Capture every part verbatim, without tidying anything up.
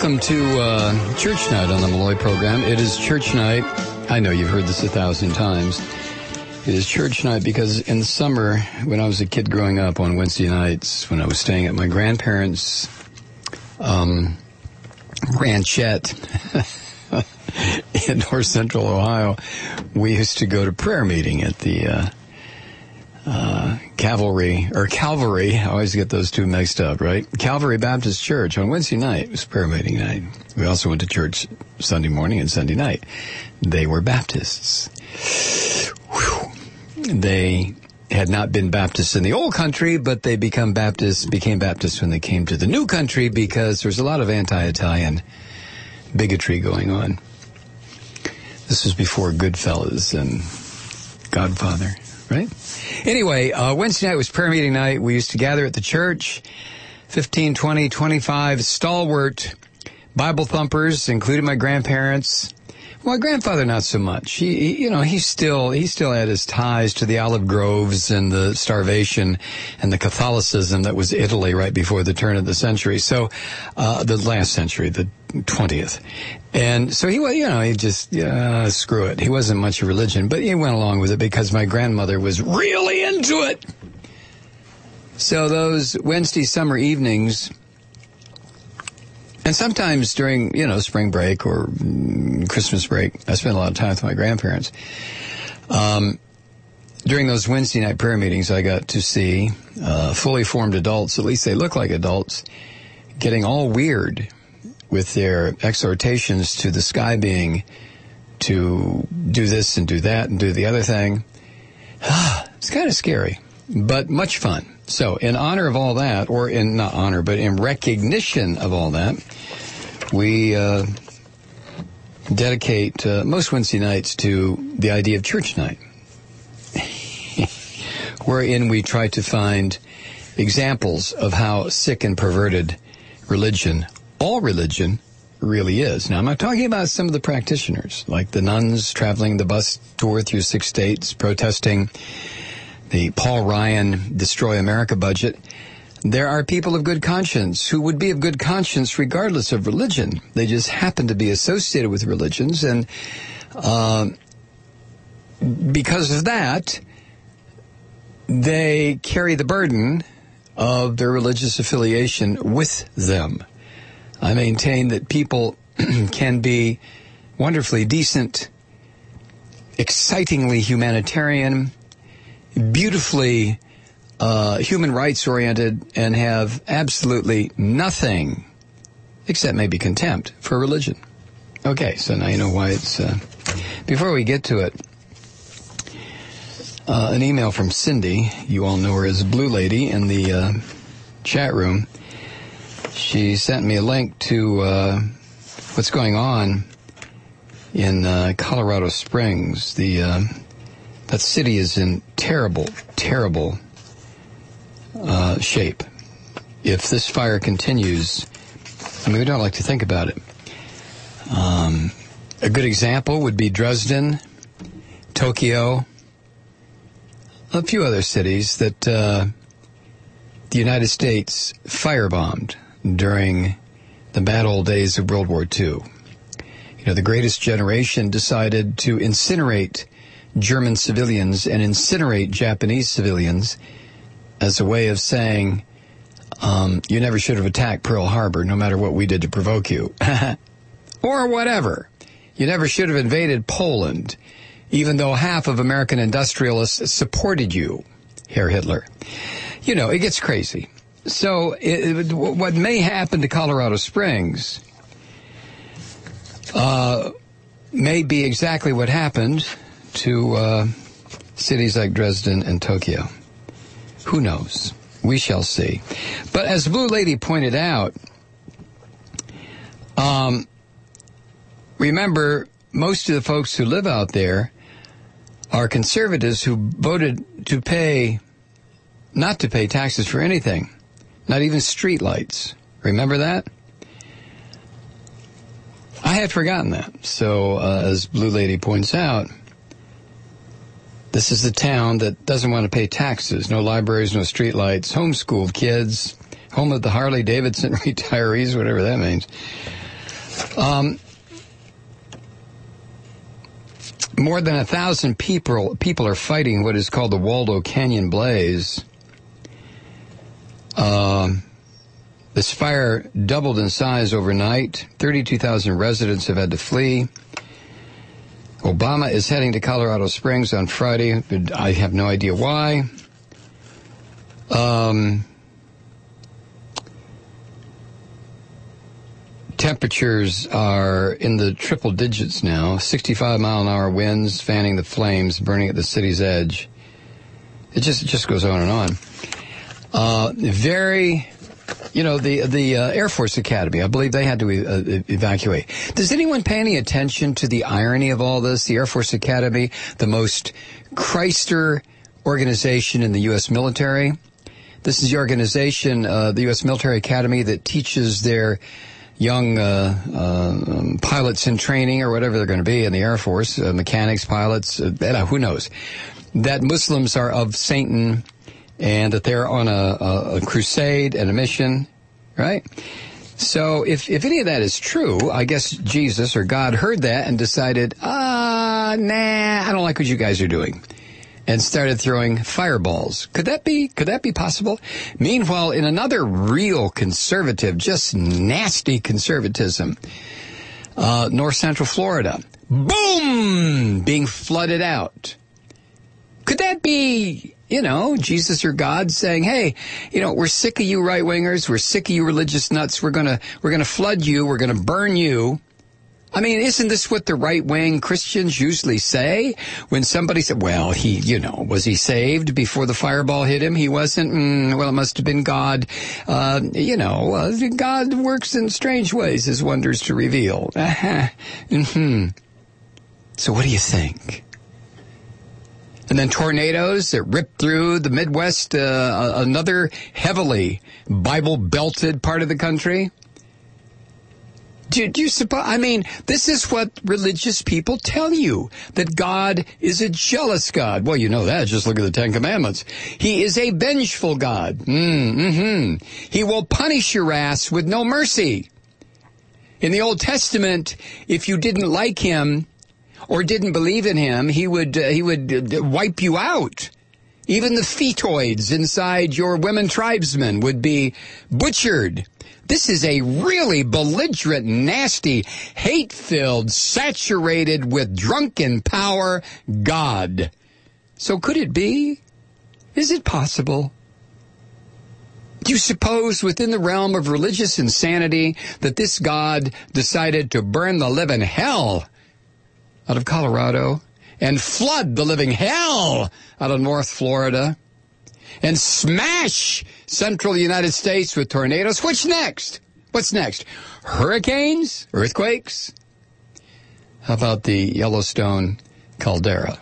Welcome to uh, Church Night on the Malloy program. It is Church Night. I know you've heard this a thousand times. It is Church Night because in the summer, when I was a kid growing up on Wednesday nights, when I was staying at my grandparents' um, ranchette in north central Ohio, we used to go to prayer meeting at the uh, uh, Cavalry, or Calvary, I always get those two mixed up, right? Calvary Baptist Church on Wednesday night. It was prayer meeting night. We also went to church Sunday morning and Sunday night. They were Baptists. Whew. They had not been Baptists in the old country, but they become Baptists, became Baptists when they came to the new country because there's a lot of anti-Italian bigotry going on. This was before Goodfellas and Godfather, right? Anyway, uh, Wednesday night was prayer meeting night. We used to gather at the church, fifteen, twenty, twenty-five stalwart Bible thumpers, including my grandparents. Well, my grandfather, not so much. He, he, you know, he still, he still had his ties to the olive groves and the starvation and the Catholicism that was Italy right before the turn of the century. So, uh, the last century, the twentieth. And so he, you know, he just, uh, screw it. He wasn't much of religion, but he went along with it because my grandmother was really into it. So those Wednesday summer evenings, and sometimes during, you know, spring break or mm, Christmas break, I spent a lot of time with my grandparents. Um, during those Wednesday night prayer meetings, I got to see uh, fully formed adults, at least they look like adults, getting all weird with their exhortations to the sky being to do this and do that and do the other thing. It's kind of scary, but much fun. So in honor of all that, or in not honor, but in recognition of all that, we uh, dedicate uh, most Wednesday nights to the idea of church night, wherein we try to find examples of how sick and perverted religion, all religion, really is. Now, I'm not talking about some of the practitioners, like the nuns traveling the bus tour through six states, protesting the Paul Ryan Destroy America budget. There are people of good conscience who would be of good conscience regardless of religion. They just happen to be associated with religions, and uh, because of that, they carry the burden of their religious affiliation with them. I maintain that people can be wonderfully decent, excitingly humanitarian, beautifully uh, human rights oriented, and have absolutely nothing except maybe contempt for religion. Okay, so now you know why it's... Uh, before we get to it, uh, an email from Cindy. You all know her as Blue Lady in the uh, chat room. She sent me a link to uh, what's going on in uh, Colorado Springs. The... Uh, That city is in terrible, terrible uh, shape. If this fire continues, I mean, we don't like to think about it. Um, a good example would be Dresden, Tokyo, a few other cities that uh, the United States firebombed during the bad old days of World War Two. You know, the Greatest Generation decided to incinerate German civilians and incinerate Japanese civilians as a way of saying, um, you never should have attacked Pearl Harbor, no matter what we did to provoke you. Or whatever. You never should have invaded Poland, even though half of American industrialists supported you, Herr Hitler. You know, it gets crazy. So it, what may happen to Colorado Springs uh, may be exactly what happened to uh, cities like Dresden and Tokyo. Who knows? We shall see. But as Blue Lady pointed out, um, remember, most of the folks who live out there are conservatives who voted to pay, not to pay taxes for anything, not even street lights. Remember that? I had forgotten that. So, uh, as Blue Lady points out, this is the town that doesn't want to pay taxes. No libraries, no streetlights, homeschooled kids, home of the Harley-Davidson retirees, whatever that means. Um, more than a thousand people people are fighting what is called the Waldo Canyon Blaze. Um, this fire doubled in size overnight. thirty-two thousand residents have had to flee. Obama is heading to Colorado Springs on Friday. I have no idea why. Um, temperatures are in the triple digits now. sixty-five mile an hour winds fanning the flames, burning at the city's edge. It just it just goes on and on. Uh, very, you know, the the uh, Air Force Academy, I believe they had to uh, evacuate. Does anyone pay any attention to the irony of all this? The Air Force Academy, the most Christer organization in the U S military. This is the organization, uh, the U S Military Academy, that teaches their young uh, uh, um, pilots in training or whatever they're going to be in the Air Force, uh, mechanics, pilots, uh, who knows, that Muslims are of Satan, and that they're on a, a, a crusade and a mission, right? So if, if any of that is true, I guess Jesus or God heard that and decided, ah, nah, I don't like what you guys are doing, and started throwing fireballs. Could that be, could that be possible? Meanwhile, in another real conservative, just nasty conservatism, uh, North Central Florida, boom, being flooded out. Could that be, you know, Jesus or God saying, hey, you know, we're sick of you right-wingers. We're sick of you religious nuts. We're going to, we're going to flood you. We're going to burn you. I mean, isn't this what the right-wing Christians usually say? When somebody said, well, he, you know, was he saved before the fireball hit him? He wasn't. Mm, well, it must have been God. Uh, you know, uh, God works in strange ways, his wonders to reveal. Uh-huh. Mm-hmm. So what do you think? And then tornadoes that ripped through the Midwest, uh, another heavily Bible-belted part of the country. Do, do you suppose, I mean, this is what religious people tell you, that God is a jealous God. Well, you know that. Just look at the Ten Commandments. He is a vengeful God. Mm, mm-hmm. He will punish your ass with no mercy. In the Old Testament, if you didn't like him or didn't believe in him, he would uh, he would uh, wipe you out. Even the fetoids inside your women tribesmen would be butchered. This is a really belligerent, nasty, hate-filled, saturated with drunken power God. So could it be? Is it possible? Do you suppose within the realm of religious insanity that this God decided to burn the living hell out of Colorado and flood the living hell out of North Florida and smash central United States with tornadoes? What's next? What's next? Hurricanes? Earthquakes? How about the Yellowstone caldera?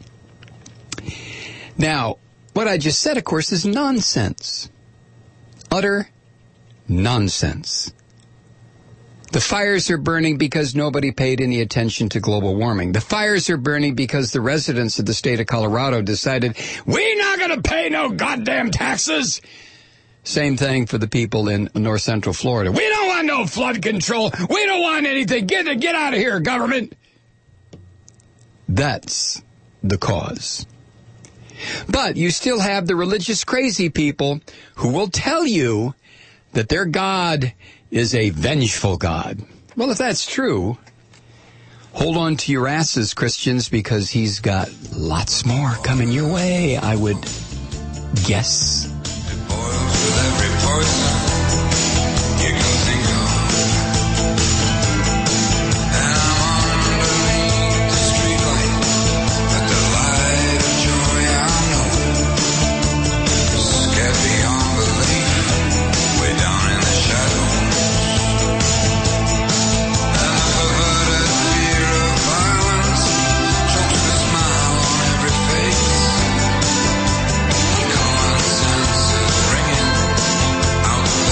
Now, what I just said, of course, is nonsense. Utter nonsense. The fires are burning because nobody paid any attention to global warming. The fires are burning because the residents of the state of Colorado decided, we're not going to pay no goddamn taxes. Same thing for the people in North Central Florida. We don't want no flood control. We don't want anything. Get, get out of here, government. That's the cause. But you still have the religious crazy people who will tell you that their God is a vengeful God. Well, if that's true, hold on to your asses, Christians, because he's got lots more coming your way, I would guess. It boils with every person you can think of. And I'm underneath the streetlight at the light of joy I know. Scared beyond belief, way down in the shadows. Out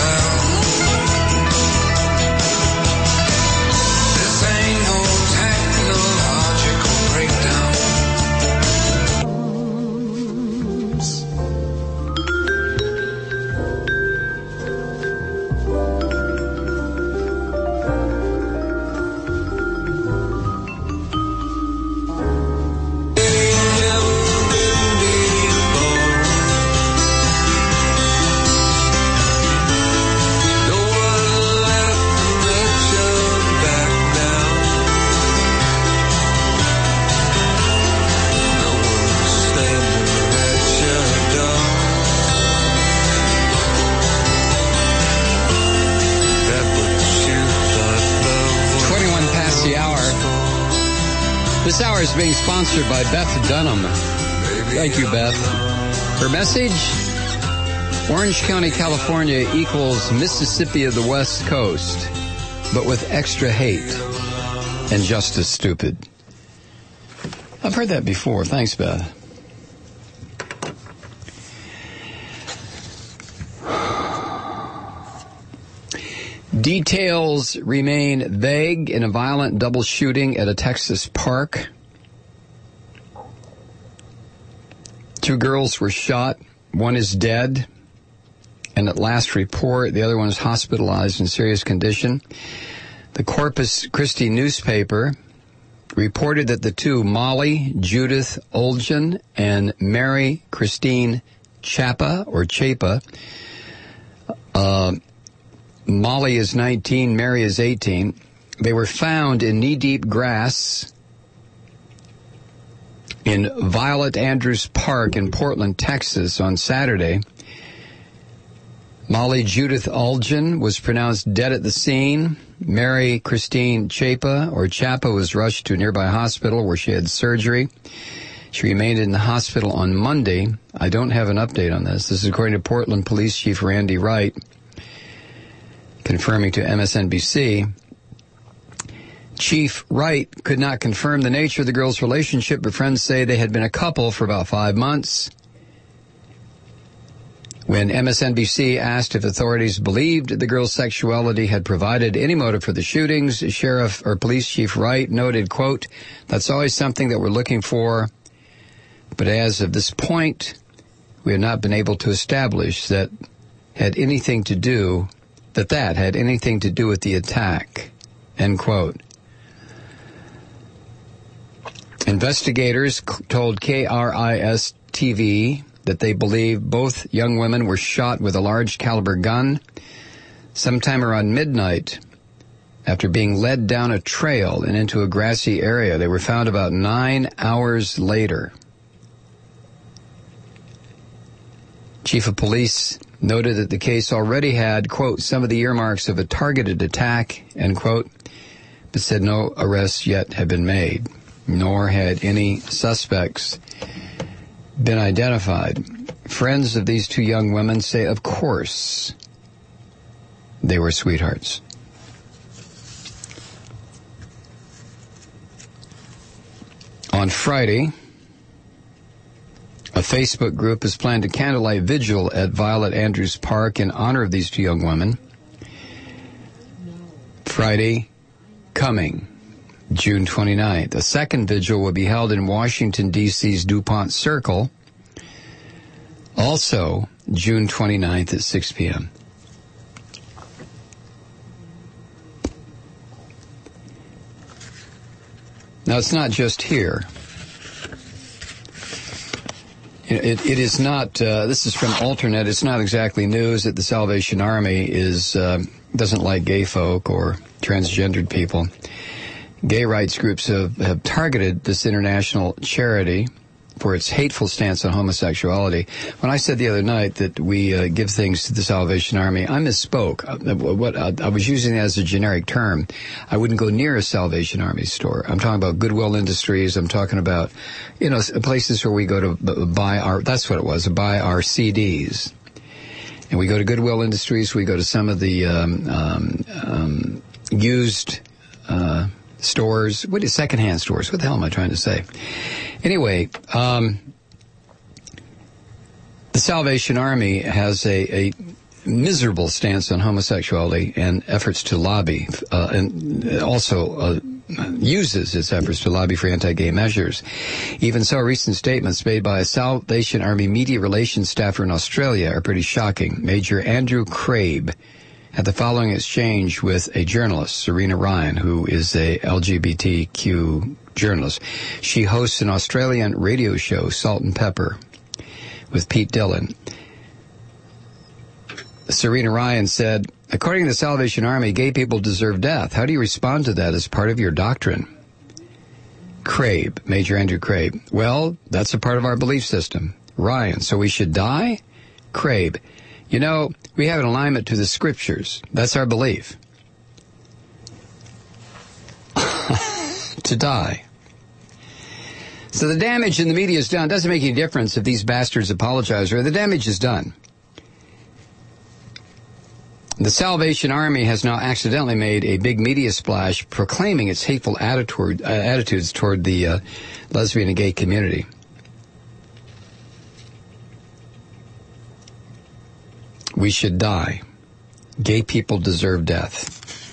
This hour is being sponsored by Beth Dunham. Thank you, Beth. Her message, Orange County, California equals Mississippi of the West Coast, but with extra hate and just as stupid. I've heard that before. Thanks, Beth. Details remain vague in a violent double shooting at a Texas park. Two girls were shot. One is dead. And at last report, the other one is hospitalized in serious condition. The Corpus Christi newspaper reported that the two, Molly Judith Olgen and Mary Christine Chapa, or Chapa, uh, Molly is nineteen, Mary is eighteen. They were found in knee-deep grass in Violet Andrews Park in Portland, Texas on Saturday. Molly Judith Olgen was pronounced dead at the scene. Mary Christine Chapa, or Chapa, was rushed to a nearby hospital where she had surgery. She remained in the hospital on Monday. I don't have an update on this. This is according to Portland Police Chief Randy Wright, confirming to M S N B C. Chief Wright could not confirm the nature of the girls' relationship, but friends say they had been a couple for about five months. When M S N B C asked if authorities believed the girls' sexuality had provided any motive for the shootings, Sheriff or Police Chief Wright noted, quote, "That's always something that we're looking for, but as of this point, we have not been able to establish that had anything to do that that had anything to do with the attack," end quote. Investigators told K R I S T V that they believe both young women were shot with a large caliber gun sometime around midnight after being led down a trail and into a grassy area. They were found about nine hours later. Chief of Police noted that the case already had, quote, some of the earmarks of a targeted attack, end quote, but said no arrests yet had been made, nor had any suspects been identified. Friends of these two young women say, of course, they were sweethearts. On Friday, a Facebook group has planned a candlelight vigil at Violet Andrews Park in honor of these two young women. Friday coming, June twenty-ninth. A second vigil will be held in Washington, D C's DuPont Circle, also June twenty-ninth at six p.m. Now, it's not just here. It, it is not, uh, this is from Alternet, it's not exactly news that the Salvation Army is uh, doesn't like gay folk or transgendered people. Gay rights groups have, have targeted this international charity for its hateful stance on homosexuality. When I said the other night that we uh, give things to the Salvation Army, I misspoke. Uh, what uh, I was using that as a generic term. I wouldn't go near a Salvation Army store. I'm talking about Goodwill Industries. I'm talking about, you know, places where we go to buy our, that's what it was, buy our C Ds. And we go to Goodwill Industries. We go to some of the um, um, um, used uh, stores. What is secondhand stores? What the hell am I trying to say? Anyway, um, the Salvation Army has a, a miserable stance on homosexuality and efforts to lobby, uh, and also uh, uses its efforts to lobby for anti-gay measures. Even so, recent statements made by a Salvation Army media relations staffer in Australia are pretty shocking. Major Andrew Crabe had the following exchange with a journalist, Serena Ryan, who is a L G B T Q journalist. She hosts an Australian radio show, Salt and Pepper, with Pete Dillon. Serena Ryan said, according to the Salvation Army, gay people deserve death. How do you respond to that as part of your doctrine? Crabe, Major Andrew Crabe. Well, that's a part of our belief system. Ryan, so we should die? Crabe, you know, we have an alignment to the scriptures. That's our belief. To die. So the damage in the media is done. It doesn't make any difference if these bastards apologize, or the damage is done. The Salvation Army has now accidentally made a big media splash proclaiming its hateful attitude, uh, attitudes toward the uh, lesbian and gay community. We should die. Gay people deserve death.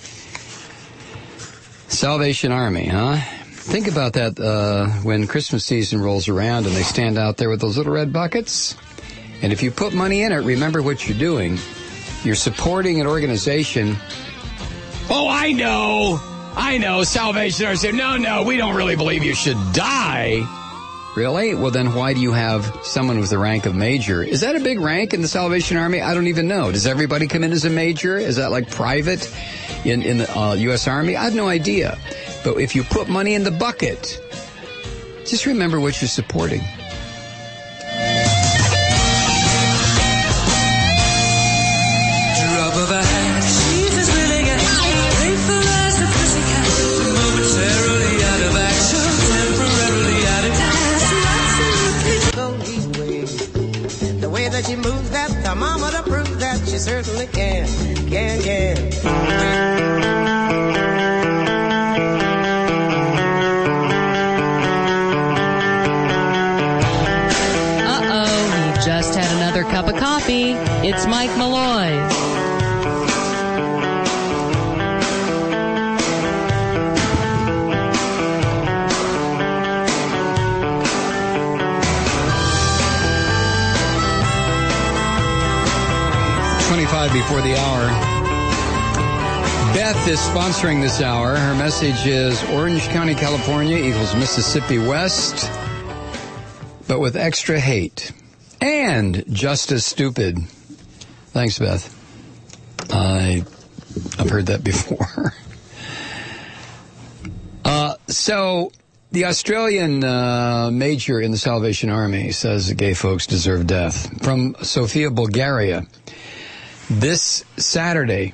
Salvation Army, huh? Think about that uh, when Christmas season rolls around and they stand out there with those little red buckets. And if you put money in it, remember what you're doing. You're supporting an organization. Oh, I know. I know. Salvation Army said, no, no, we don't really believe you should die. Really? Well, then why do you have someone with the rank of major? Is that a big rank in the Salvation Army? I don't even know. Does everybody come in as a major? Is that like private in, in the uh, U S Army? I have no idea. But if you put money in the bucket, just remember what you're supporting. Drop of a hat, she's as willing as grateful as the pussycat. Momentarily out of action, temporarily out of gas. Go these ways. The way that she moves that thermometer proves that she certainly can, can, can. Just had another cup of coffee. It's Mike Malloy. twenty-five before the hour. Beth is sponsoring this hour. Her message is Orange County, California equals Mississippi West, but with extra hate. And just as stupid. Thanks, Beth. I, I've heard that before. uh, so, the Australian uh, major in the Salvation Army says that gay folks deserve death. From Sofia, Bulgaria. This Saturday,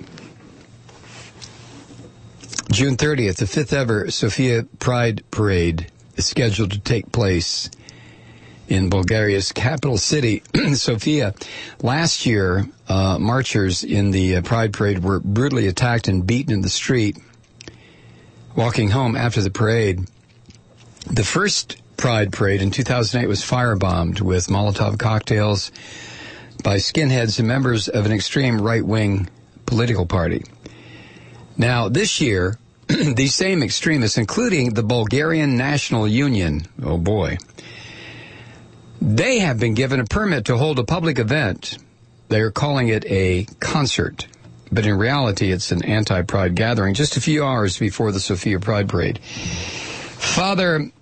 June thirtieth, the fifth ever Sofia Pride Parade is scheduled to take place in Bulgaria's capital city, Sofia. Last year, uh, marchers in the uh, Pride Parade were brutally attacked and beaten in the street. Walking home after the parade, the first Pride Parade in two thousand eight was firebombed with Molotov cocktails by skinheads and members of an extreme right-wing political party. Now, this year, these same extremists, including the Bulgarian National Union, oh boy, they have been given a permit to hold a public event. They're calling it a concert, but in reality, it's an anti-Pride gathering just a few hours before the Sofia Pride Parade. Father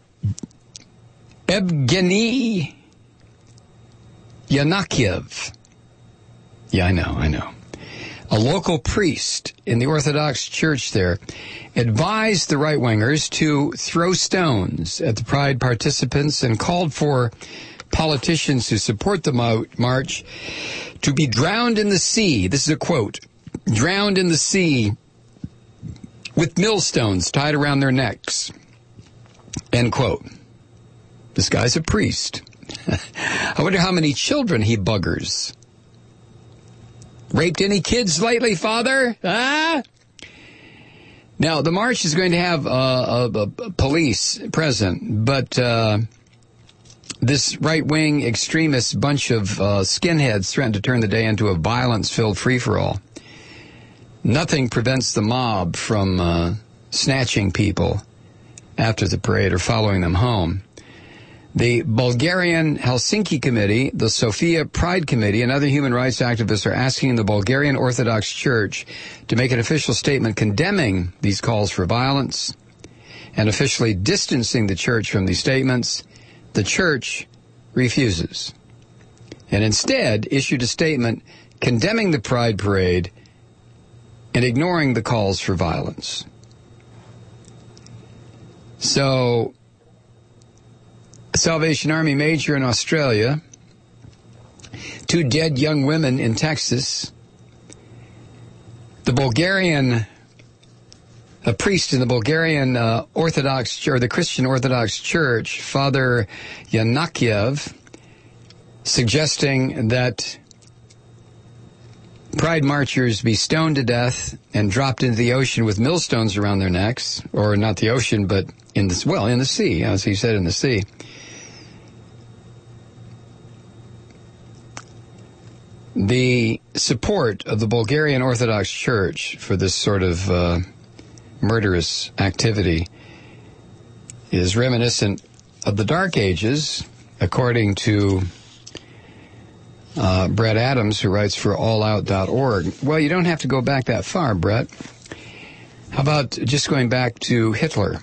Evgeny Yanakiev, yeah, I know, I know, a local priest in the Orthodox Church there, advised the right-wingers to throw stones at the Pride participants and called for politicians who support the mo- march to be drowned in the sea. This is a quote. Drowned in the sea with millstones tied around their necks. End quote. This guy's a priest. I wonder how many children he buggers. Raped any kids lately, Father? Ah? Now, the march is going to have uh, a, a police present, but uh, this right-wing extremist bunch of uh, skinheads threatened to turn the day into a violence-filled free-for-all. Nothing prevents the mob from uh, snatching people after the parade or following them home. The Bulgarian Helsinki Committee, the Sofia Pride Committee, and other human rights activists are asking the Bulgarian Orthodox Church to make an official statement condemning these calls for violence and officially distancing the church from these statements. The church refuses and instead issued a statement condemning the Pride Parade and ignoring the calls for violence. So, Salvation Army major in Australia, two dead young women in Texas, the Bulgarian a priest in the Bulgarian uh, Orthodox, or the Christian Orthodox Church, Father Yanakiev, suggesting that Pride marchers be stoned to death and dropped into the ocean with millstones around their necks, or not the ocean, but in the, well, in the sea, as he said, in the sea. The support of the Bulgarian Orthodox Church for this sort of uh, murderous activity is reminiscent of the Dark Ages, according to uh, Brett Adams, who writes for all out dot org. Well, you don't have to go back that far, Brett. How about just going back to Hitler?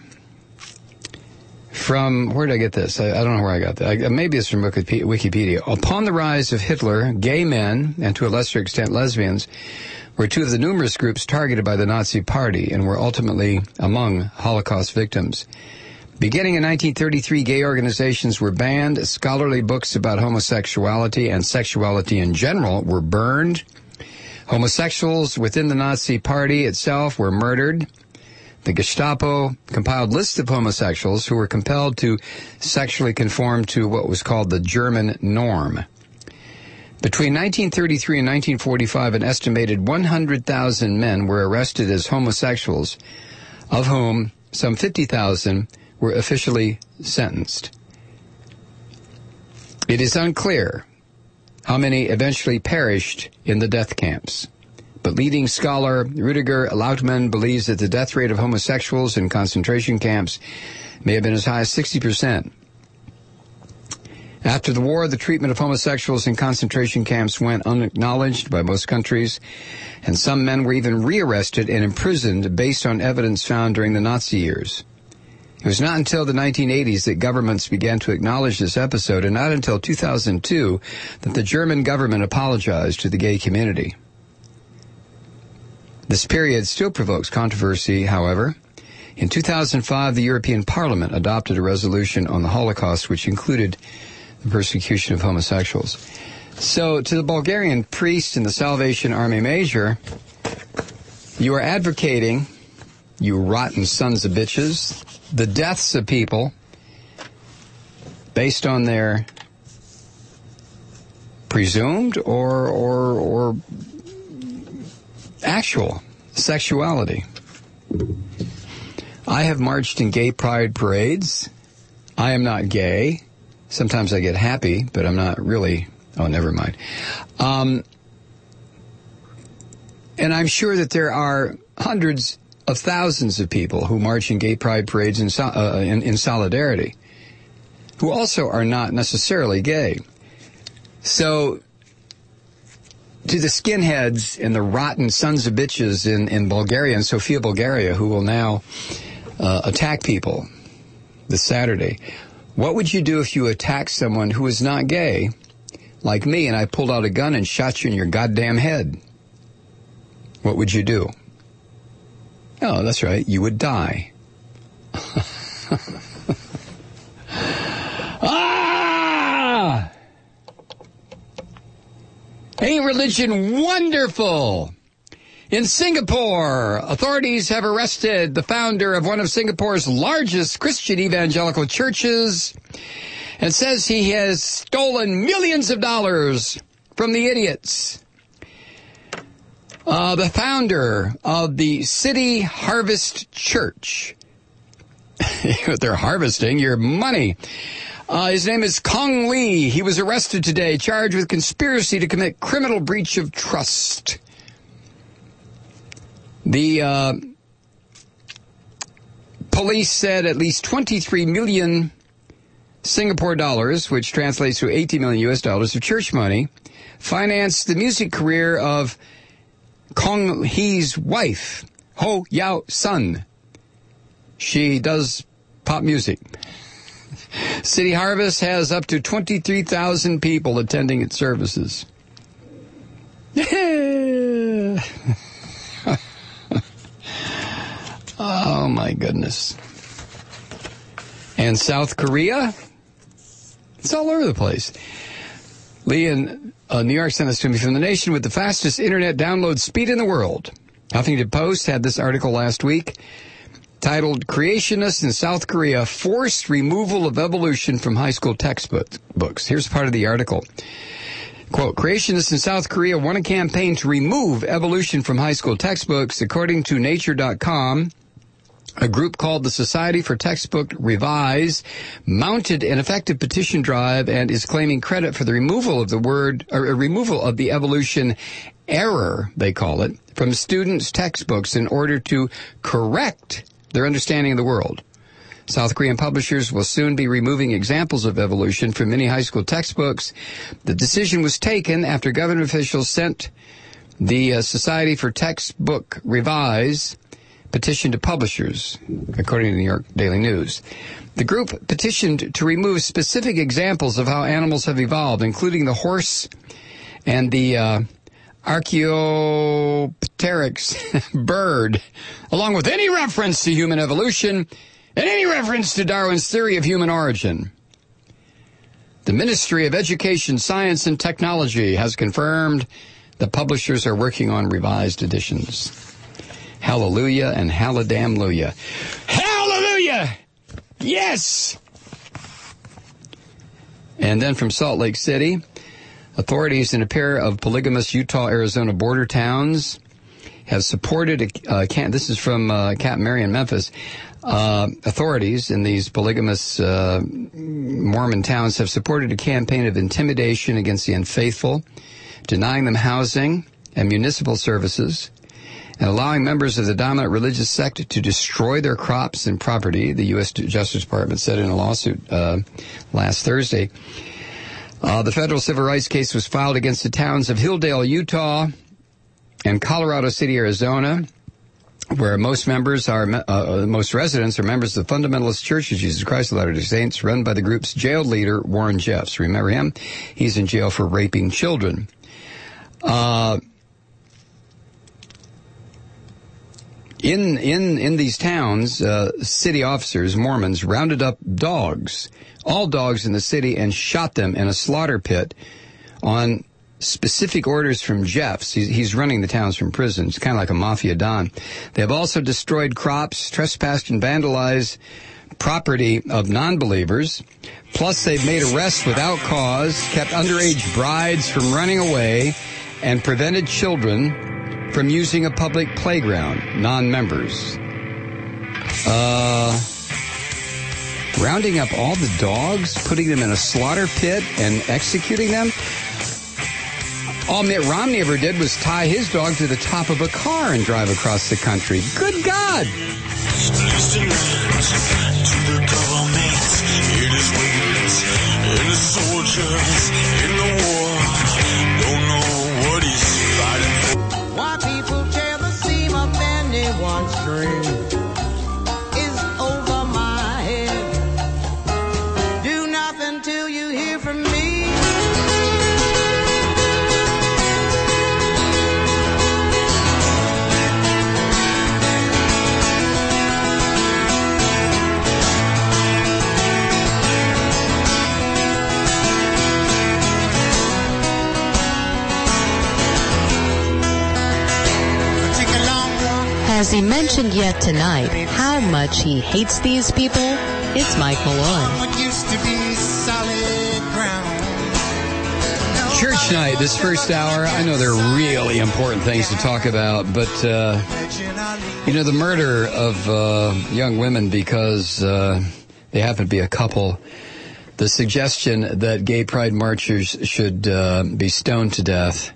From, where did I get this? I, I don't know where I got that. I, maybe it's from Wikipedia. Upon the rise of Hitler, gay men, and to a lesser extent lesbians, were two of the numerous groups targeted by the Nazi Party and were ultimately among Holocaust victims. Beginning in nineteen thirty-three, gay organizations were banned, scholarly books about homosexuality and sexuality in general were burned, homosexuals within the Nazi Party itself were murdered. The Gestapo compiled lists of homosexuals who were compelled to sexually conform to what was called the German norm. Between nineteen thirty-three and nineteen forty-five, an estimated one hundred thousand men were arrested as homosexuals, of whom some fifty thousand were officially sentenced. It is unclear how many eventually perished in the death camps. But leading scholar Rudiger Lautmann believes that the death rate of homosexuals in concentration camps may have been as high as sixty percent. After the war, the treatment of homosexuals in concentration camps went unacknowledged by most countries, and some men were even rearrested and imprisoned based on evidence found during the Nazi years. It was not until the nineteen eighties that governments began to acknowledge this episode, and not until two thousand two that the German government apologized to the gay community. This period still provokes controversy, however. In two thousand five, the European Parliament adopted a resolution on the Holocaust which included the persecution of homosexuals. So, to the Bulgarian priest and the Salvation Army major, you are advocating, you rotten sons of bitches, the deaths of people based on their presumed or or or actual sexuality. I have marched in gay pride parades. I am not gay. Sometimes I get happy, but I'm not really. Oh, never mind. Um, and I'm sure that there are hundreds of thousands of people who march in gay pride parades in, uh, in, in solidarity, who also are not necessarily gay. So, to the skinheads and the rotten sons of bitches in, in Bulgaria and Sofia, Bulgaria, who will now uh, attack people this Saturday, what would you do if you attacked someone who is not gay, like me, and I pulled out a gun and shot you in your goddamn head? What would you do? Oh, that's right, you would die. Ah! Ain't religion wonderful? In Singapore, authorities have arrested the founder of one of Singapore's largest Christian evangelical churches and says he has stolen millions of dollars from the idiots. Uh, the founder of the City Harvest Church. They're harvesting your money. Uh, his name is Kong Lee. He was arrested today, charged with conspiracy to commit criminal breach of trust. The uh, police said at least twenty-three million Singapore dollars, which translates to eighty million U S dollars of church money, financed the music career of Kong Hee's wife, Ho Yao Sun. She does pop music. City Harvest has up to twenty-three thousand people attending its services. Oh, my goodness. And South Korea? It's all over the place. Lee in uh, New York sent this to me from The Nation with the fastest internet download speed in the world. Huffington Post had this article last week. titled Creationists in South Korea Forced Removal of Evolution from High School Textbooks. Here's part of the article. Quote, creationists in South Korea won a campaign to remove evolution from high school textbooks. According to Nature dot com, a group called the Society for Textbook Revise mounted an effective petition drive and is claiming credit for the removal of the word, or removal of the evolution error, they call it, from students' textbooks in order to correct their understanding of the world. South Korean publishers will soon be removing examples of evolution from many high school textbooks. The decision was taken after government officials sent the uh, Society for Textbook Revise petition to publishers, according to the New York Daily News. The group petitioned to remove specific examples of how animals have evolved, including the horse and the uh, Archaeopteryx bird, along with any reference to human evolution and any reference to Darwin's theory of human origin. The Ministry of Education, Science, and Technology has confirmed the publishers are working on revised editions. Hallelujah and halladamluya. Hallelujah! Yes! And then from Salt Lake City, authorities in a pair of polygamous Utah-Arizona border towns have supported, a, uh, can, this is from uh, Cap Marion, Memphis, Uh, authorities in these polygamous uh, Mormon towns have supported a campaign of intimidation against the unfaithful, denying them housing and municipal services, and allowing members of the dominant religious sect to destroy their crops and property, the U S Justice Department said in a lawsuit uh, last Thursday. Uh, the federal civil rights case was filed against the towns of Hilldale, Utah, and Colorado City, Arizona, where most members are, uh, most residents are members of the Fundamentalist Church of Jesus Christ of Latter-day Saints, run by the group's jailed leader, Warren Jeffs. Remember him? He's in jail for raping children. Uh, in, in, in these towns, uh, city officers, Mormons, rounded up dogs, all dogs in the city, and shot them in a slaughter pit on specific orders from Jeffs. He's, he's running the towns from prison. It's kind of like a mafia don. They have also destroyed crops, trespassed and vandalized property of non-believers. Plus, they've made arrests without cause, kept underage brides from running away, and prevented children from using a public playground, non-members. Uh, rounding up all the dogs, putting them in a slaughter pit, and executing them. All Mitt Romney ever did was tie his dog to the top of a car and drive across the country. Good God! Listen to the government, it is weakness, and the soldiers in the war don't know what he's fighting for. Why people tear the seam of anyone's dream is over my head. Do nothing till you hear from me. Has he mentioned yet tonight how much he hates these people? It's Mike Malloy. Church night, this first hour. I know there are really important things to talk about, but, uh, you know, the murder of uh, young women because uh, they happen to be a couple, the suggestion that gay pride marchers should uh, be stoned to death,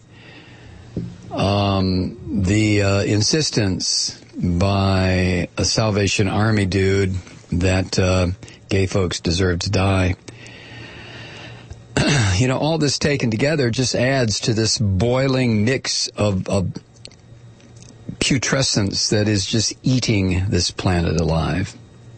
Um, the uh, insistence by a Salvation Army dude that uh, gay folks deserve to die. You know, all this taken together just adds to this boiling mix of, of putrescence that is just eating this planet alive.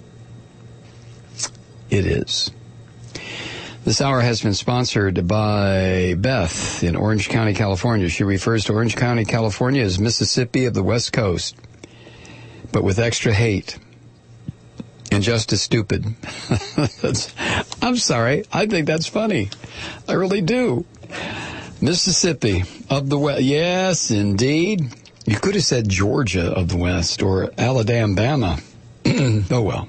It is. This hour has been sponsored by Beth in Orange County, California. She refers to Orange County, California as Mississippi of the West Coast, but with extra hate and just as stupid. That's, I'm sorry. I think that's funny. I really do. Mississippi of the West. Yes, indeed. You could have said Georgia of the West or Alabama. Oh, well.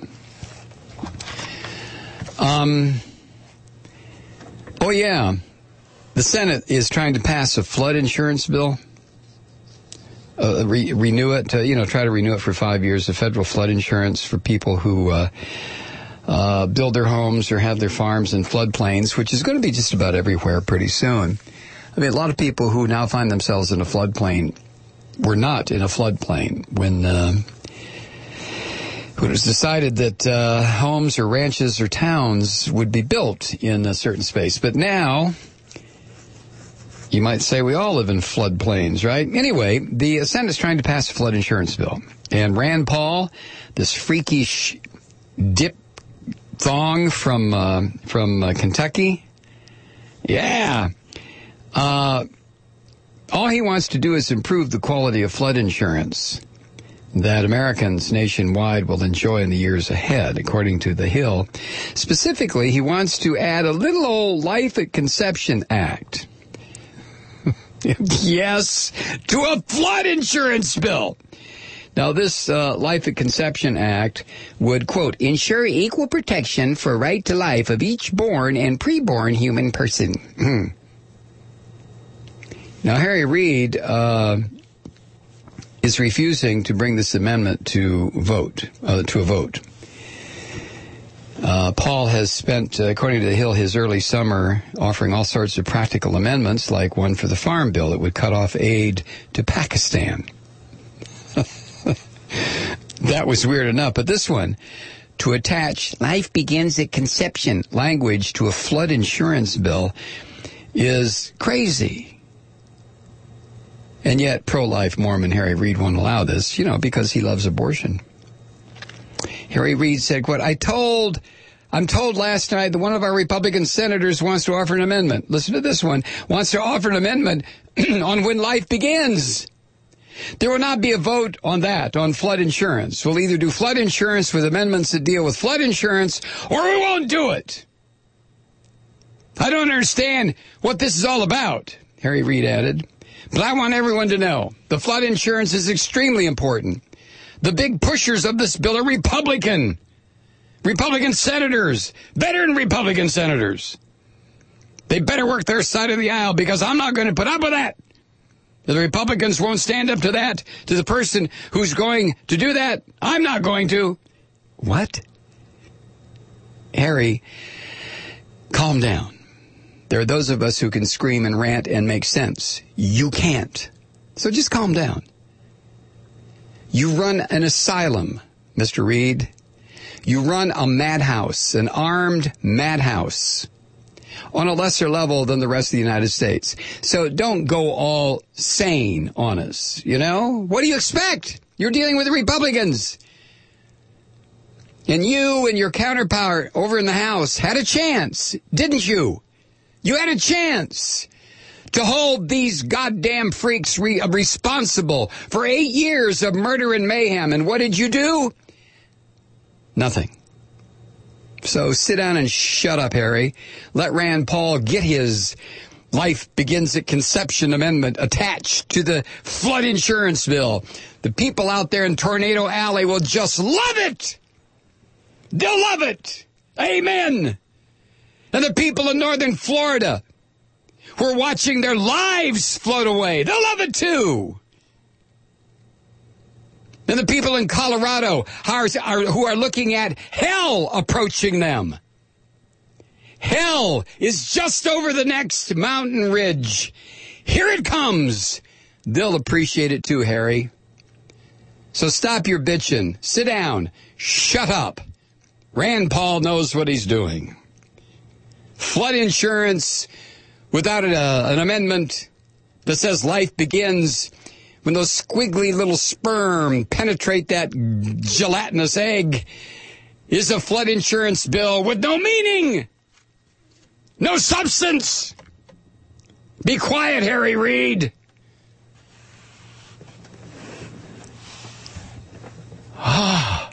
Um. Oh, yeah. The Senate is trying to pass a flood insurance bill. Uh, re- renew it, to, you know, try to renew it for five years, the federal flood insurance for people who uh, uh, build their homes or have their farms in floodplains, which is going to be just about everywhere pretty soon. I mean, a lot of people who now find themselves in a floodplain were not in a floodplain when, uh, when it was decided that uh, homes or ranches or towns would be built in a certain space. But now, you might say we all live in floodplains, right? Anyway, the Senate is trying to pass a flood insurance bill. And Rand Paul, this freakish dip thong from uh, from uh, Kentucky, yeah. Uh, all he wants to do is improve the quality of flood insurance that Americans nationwide will enjoy in the years ahead, according to The Hill. Specifically, he wants to add a little old Life at Conception Act. Yes, to a flood insurance bill. Now, this uh, Life at Conception Act would, quote, ensure equal protection for right to life of each born and preborn human person. Hmm. Now, Harry Reid uh, is refusing to bring this amendment to vote, uh, to a vote. Uh, Paul has spent, uh, according to The Hill, his early summer offering all sorts of practical amendments, like one for the Farm Bill that would cut off aid to Pakistan. That was weird enough, but this one, to attach life begins at conception language to a flood insurance bill, is crazy. And yet, pro-life Mormon Harry Reid won't allow this, you know, because he loves abortion. Harry Reid said, quote, I told, I'm told last night that one of our Republican senators wants to offer an amendment. Listen to this one. Wants to offer an amendment on when life begins. There will not be a vote on that, on flood insurance. We'll either do flood insurance with amendments that deal with flood insurance, or we won't do it. I don't understand what this is all about, Harry Reid added. But I want everyone to know the flood insurance is extremely important. The big pushers of this bill are Republican. Republican senators. Veteran Republican senators. They better work their side of the aisle because I'm not going to put up with that. The Republicans won't stand up to that, to the person who's going to do that. I'm not going to. What? Harry, calm down. There are those of us who can scream and rant and make sense. You can't. So just calm down. You run an asylum, Mister Reid. You run a madhouse, an armed madhouse, on a lesser level than the rest of the United States. So don't go all sane on us, you know? What do you expect? You're dealing with the Republicans. And you and your counterpart over in the House had a chance, didn't you? You had a chance to hold these goddamn freaks re- responsible for eight years of murder and mayhem. And what did you do? Nothing. So sit down and shut up, Harry. Let Rand Paul get his Life Begins at Conception amendment attached to the flood insurance bill. The people out there in Tornado Alley will just love it. They'll love it. Amen. And the people in northern Florida who are watching their lives float away, they'll love it too. And the people in Colorado are, are, who are looking at hell approaching them. Hell is just over the next mountain ridge. Here it comes. They'll appreciate it too, Harry. So stop your bitching. Sit down. Shut up. Rand Paul knows what he's doing. Flood insurance without a, an amendment that says life begins when those squiggly little sperm penetrate that gelatinous egg is a flood insurance bill with no meaning, no substance. Be quiet, Harry Reid. Ah.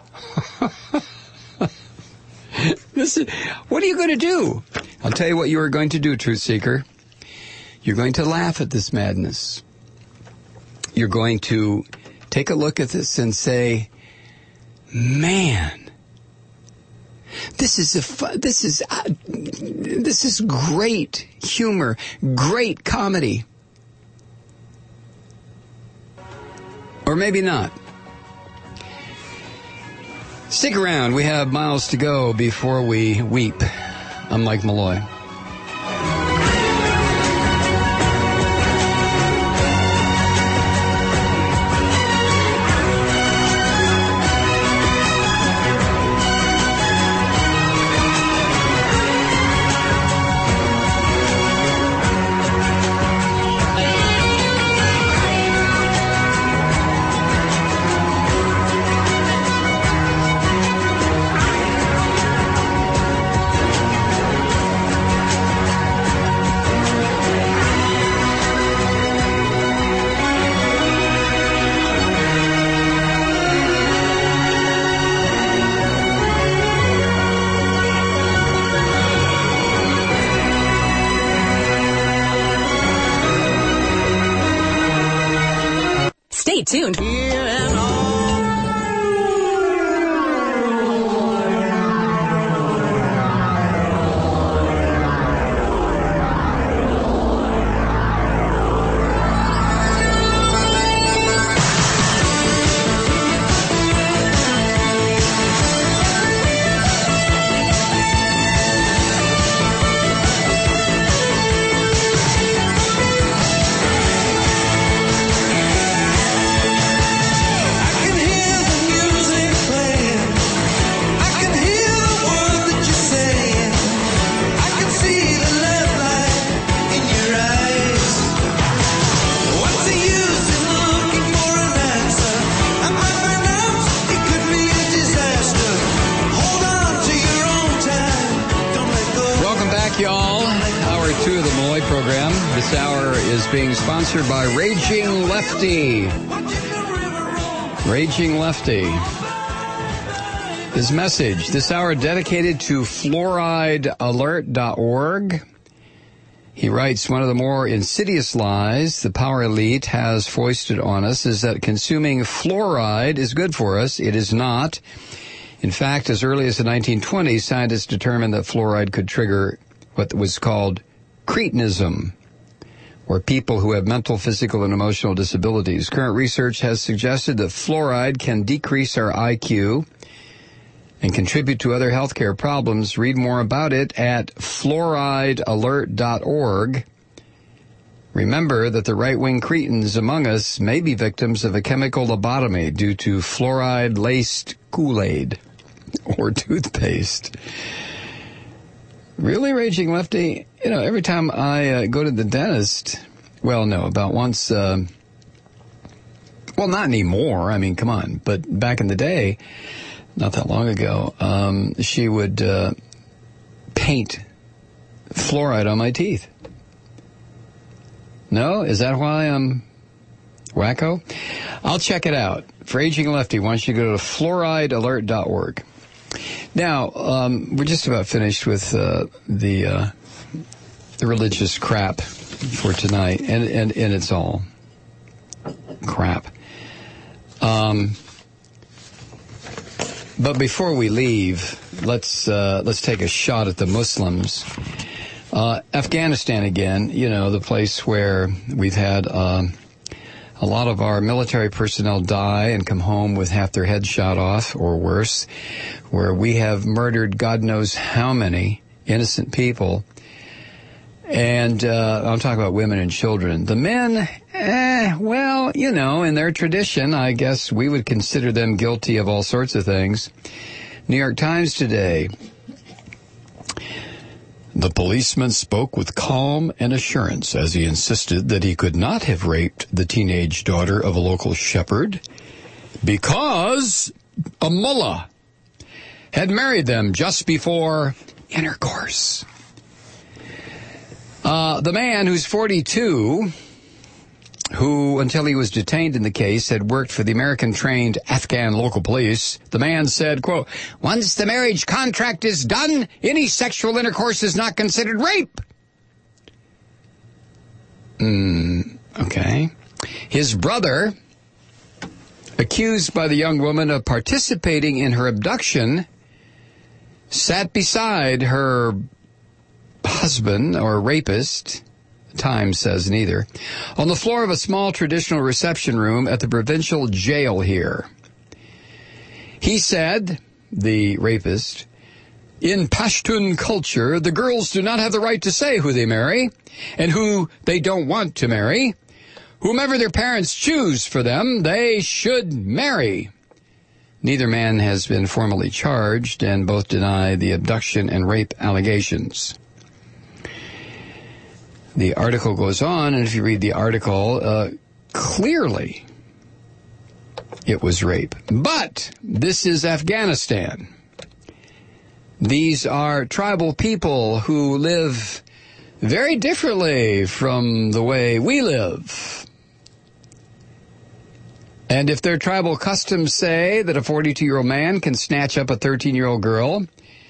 Listen, what are you going to do? I'll tell you what you are going to do, Truth Seeker. You're going to laugh at this madness. You're going to take a look at this and say, Man, this is a fu- this is uh, this is great humor, great comedy, or maybe not. Stick around. We have miles to go before we weep. I'm Mike Malloy. Stay tuned. Being sponsored by Raging Lefty. Raging Lefty. His message, this hour dedicated to fluoride alert dot org. He writes, one of the more insidious lies the power elite has foisted on us is that consuming fluoride is good for us. It is not. In fact, as early as the nineteen twenties, scientists determined that fluoride could trigger what was called cretinism, or people who have mental, physical, and emotional disabilities. Current research has suggested that fluoride can decrease our I Q and contribute to other healthcare problems. Read more about it at fluoride alert dot org. Remember that the right-wing cretins among us may be victims of a chemical lobotomy due to fluoride-laced Kool-Aid or toothpaste. Really, Raging Lefty? You know, every time I uh, go to the dentist, well, no, about once, uh, well, not anymore. I mean, come on. But back in the day, not that long ago, um, she would uh, paint fluoride on my teeth. No? Is that why I'm wacko? I'll check it out. For Raging Lefty, why don't you go to fluoride alert dot org. Now, um, we're just about finished with uh, the uh, the religious crap for tonight, and, and, and it's all crap. Um, but before we leave, let's uh, let's take a shot at the Muslims. Uh, Afghanistan again, you know, the place where we've had uh, a lot of our military personnel die and come home with half their heads shot off or worse, where we have murdered God knows how many innocent people. And uh, I'm talking about women and children. The men, eh, well, you know, in their tradition, I guess we would consider them guilty of all sorts of things. New York Times today. The policeman spoke with calm and assurance as he insisted that he could not have raped the teenage daughter of a local shepherd because a mullah had married them just before intercourse. Uh, the man, who's forty-two, who, until he was detained in the case, had worked for the American-trained Afghan local police, the man said, quote, once the marriage contract is done, any sexual intercourse is not considered rape. Mm, okay. His brother, accused by the young woman of participating in her abduction, sat beside her husband or rapist, Times says neither, on the floor of a small traditional reception room at the provincial jail here. He said, the rapist, in Pashtun culture, the girls do not have the right to say who they marry and who they don't want to marry. Whomever their parents choose for them, they should marry. Neither man has been formally charged, and both deny the abduction and rape allegations. The article goes on, and if you read the article, uh, clearly it was rape. But this is Afghanistan. These are tribal people who live very differently from the way we live. And if their tribal customs say that a forty-two-year-old man can snatch up a thirteen-year-old girl,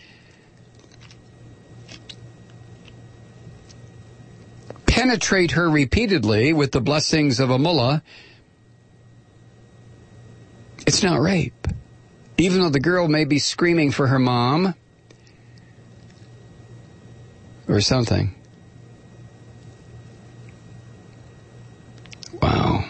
penetrate her repeatedly with the blessings of a mullah, it's not rape. Even though the girl may be screaming for her mom or something. Wow.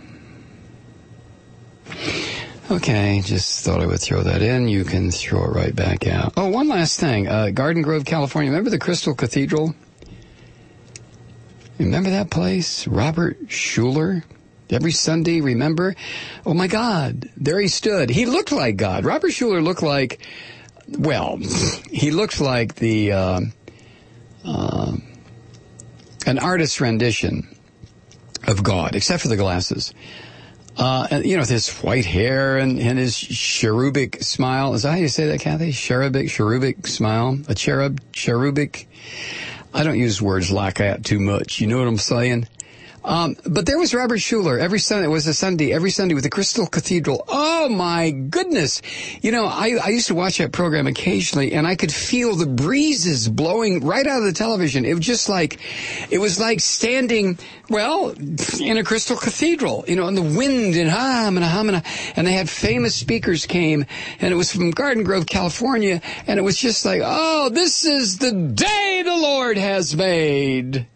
Okay, just thought I would throw that in. You can throw it right back out. Oh, one last thing. Uh, Garden Grove, California. Remember the Crystal Cathedral? Remember that place? Robert Schuller? Every Sunday, remember? Oh, my God. There he stood. He looked like God. Robert Schuller looked like, well, he looked like the, uh, uh, an artist's rendition of God, except for the glasses. Uh, and, you know, with his white hair and, and his cherubic smile. Is that how you say that, Kathy? Cherubic, cherubic smile? A cherub, cherubic? I don't use words like that too much. You know what I'm saying? Um, but there was Robert Schuller every Sunday. It was a Sunday, every Sunday with the Crystal Cathedral. Oh, my goodness. You know, I, I used to watch that program occasionally, and I could feel the breezes blowing right out of the television. It was just like, it was like standing, well, in a Crystal Cathedral, you know, and the wind and hum and hum and and they had famous speakers came, and it was from Garden Grove, California, and it was just like, oh, this is the day the Lord has made.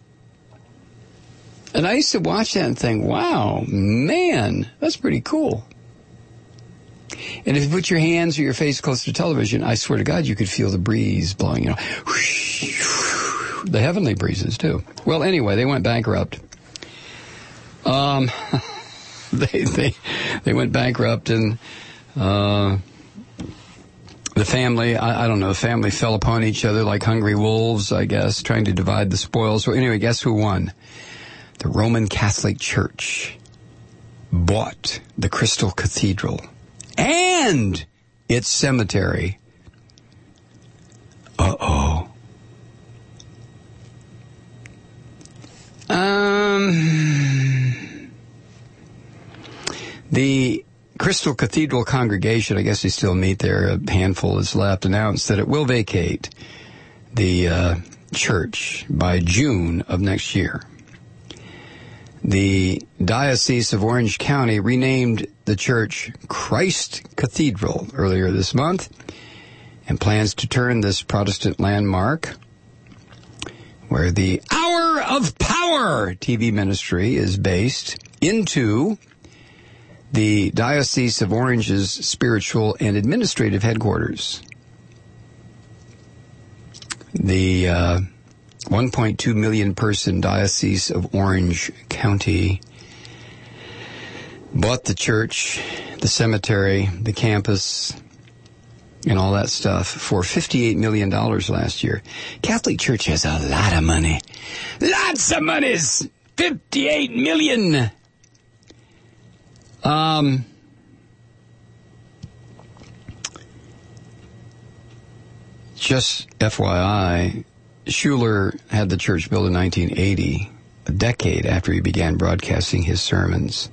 And I used to watch that and think, wow, man, that's pretty cool. And if you put your hands or your face close to television, I swear to God, you could feel the breeze blowing, you know, the heavenly breezes, too. Well, anyway, they went bankrupt. Um, they, they, they went bankrupt, and, uh, the family, I, I don't know, the family fell upon each other like hungry wolves, I guess, trying to divide the spoils. So anyway, guess who won? The Roman Catholic Church bought the Crystal Cathedral and its cemetery. Uh-oh. Um, the Crystal Cathedral congregation, I guess they still meet there, a handful is left, announced that it will vacate the uh, church by June of next year. The Diocese of Orange County renamed the church Christ Cathedral earlier this month and plans to turn this Protestant landmark, where the Hour of Power T V ministry is based, into the Diocese of Orange's spiritual and administrative headquarters. The uh, one point two million person Diocese of Orange County bought the church, the cemetery, the campus, and all that stuff for fifty-eight million dollars last year. Catholic Church has a lot of money. Lots of money! fifty-eight million dollars! Um... Just F Y I, Schuller had the church built in nineteen eighty, a decade after he began broadcasting his sermons.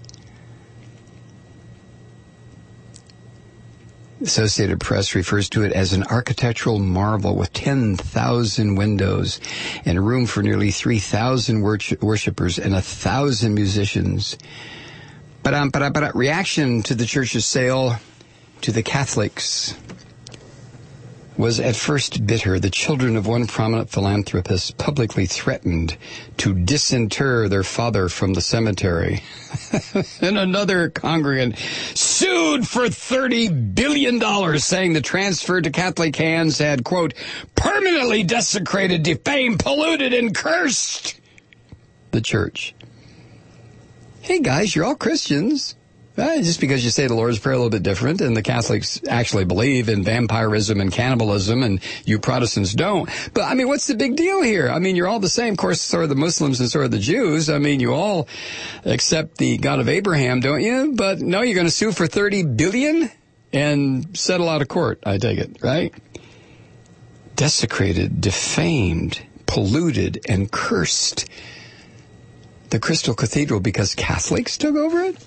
The Associated Press refers to it as an architectural marvel with ten thousand windows and room for nearly three thousand worshipers and one thousand musicians. Ba-dum, ba-dum, ba-dum. Reaction to the church's sale to the Catholics was at first bitter. The children of one prominent philanthropist publicly threatened to disinter their father from the cemetery. And another congregant sued for thirty billion dollars, saying the transfer to Catholic hands had, quote, permanently desecrated, defamed, polluted, and cursed the church. Hey, guys, you're all Christians. Uh, just because you say the Lord's Prayer a little bit different, and the Catholics actually believe in vampirism and cannibalism, and you Protestants don't. But, I mean, what's the big deal here? I mean, you're all the same. Of course, so are the Muslims and so are the Jews. I mean, you all accept the God of Abraham, don't you? But, no, you're going to sue for thirty billion dollars and settle out of court, I take it, right? Desecrated, defamed, polluted, and cursed the Crystal Cathedral because Catholics took over it?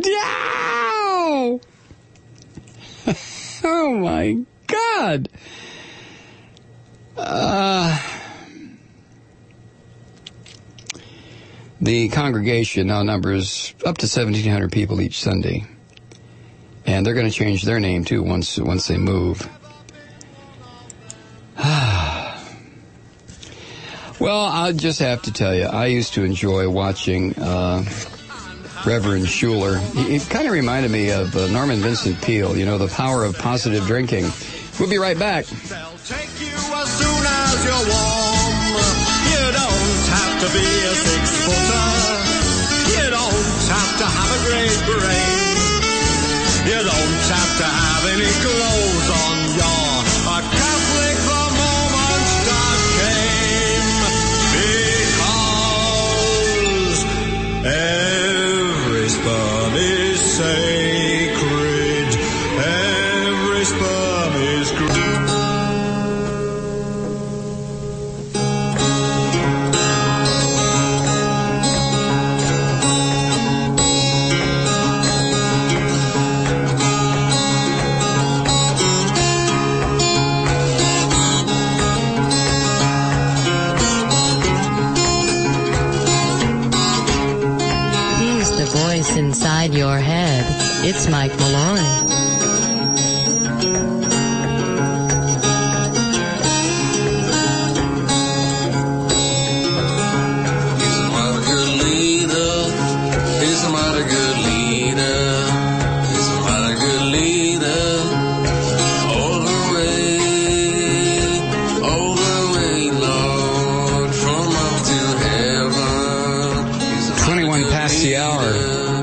No! Oh, my God. Uh, the congregation now numbers up to seventeen hundred people each Sunday. And they're going to change their name, too, once once they move. Well, I'll just have to tell you, I used to enjoy watching Uh, Reverend Schuler. He, he kind of reminded me of uh, Norman Vincent Peale, you know, the power of positive drinking. We'll be right back. They'll take you as soon as you're warm. You don't have to be a six-footer. You don't have to have a great brain. You don't have to have any clothes on. You're a Catholic the moment that came. Because every sperm is sacred. Every sperm is great. Inside your head, it's Mike Malloy. He's a mighty good leader. He's a mighty good leader. He's a mighty good leader. All the way, all the way, Lord, from up to heaven. He's a mighty twenty-one good past the hour. leader.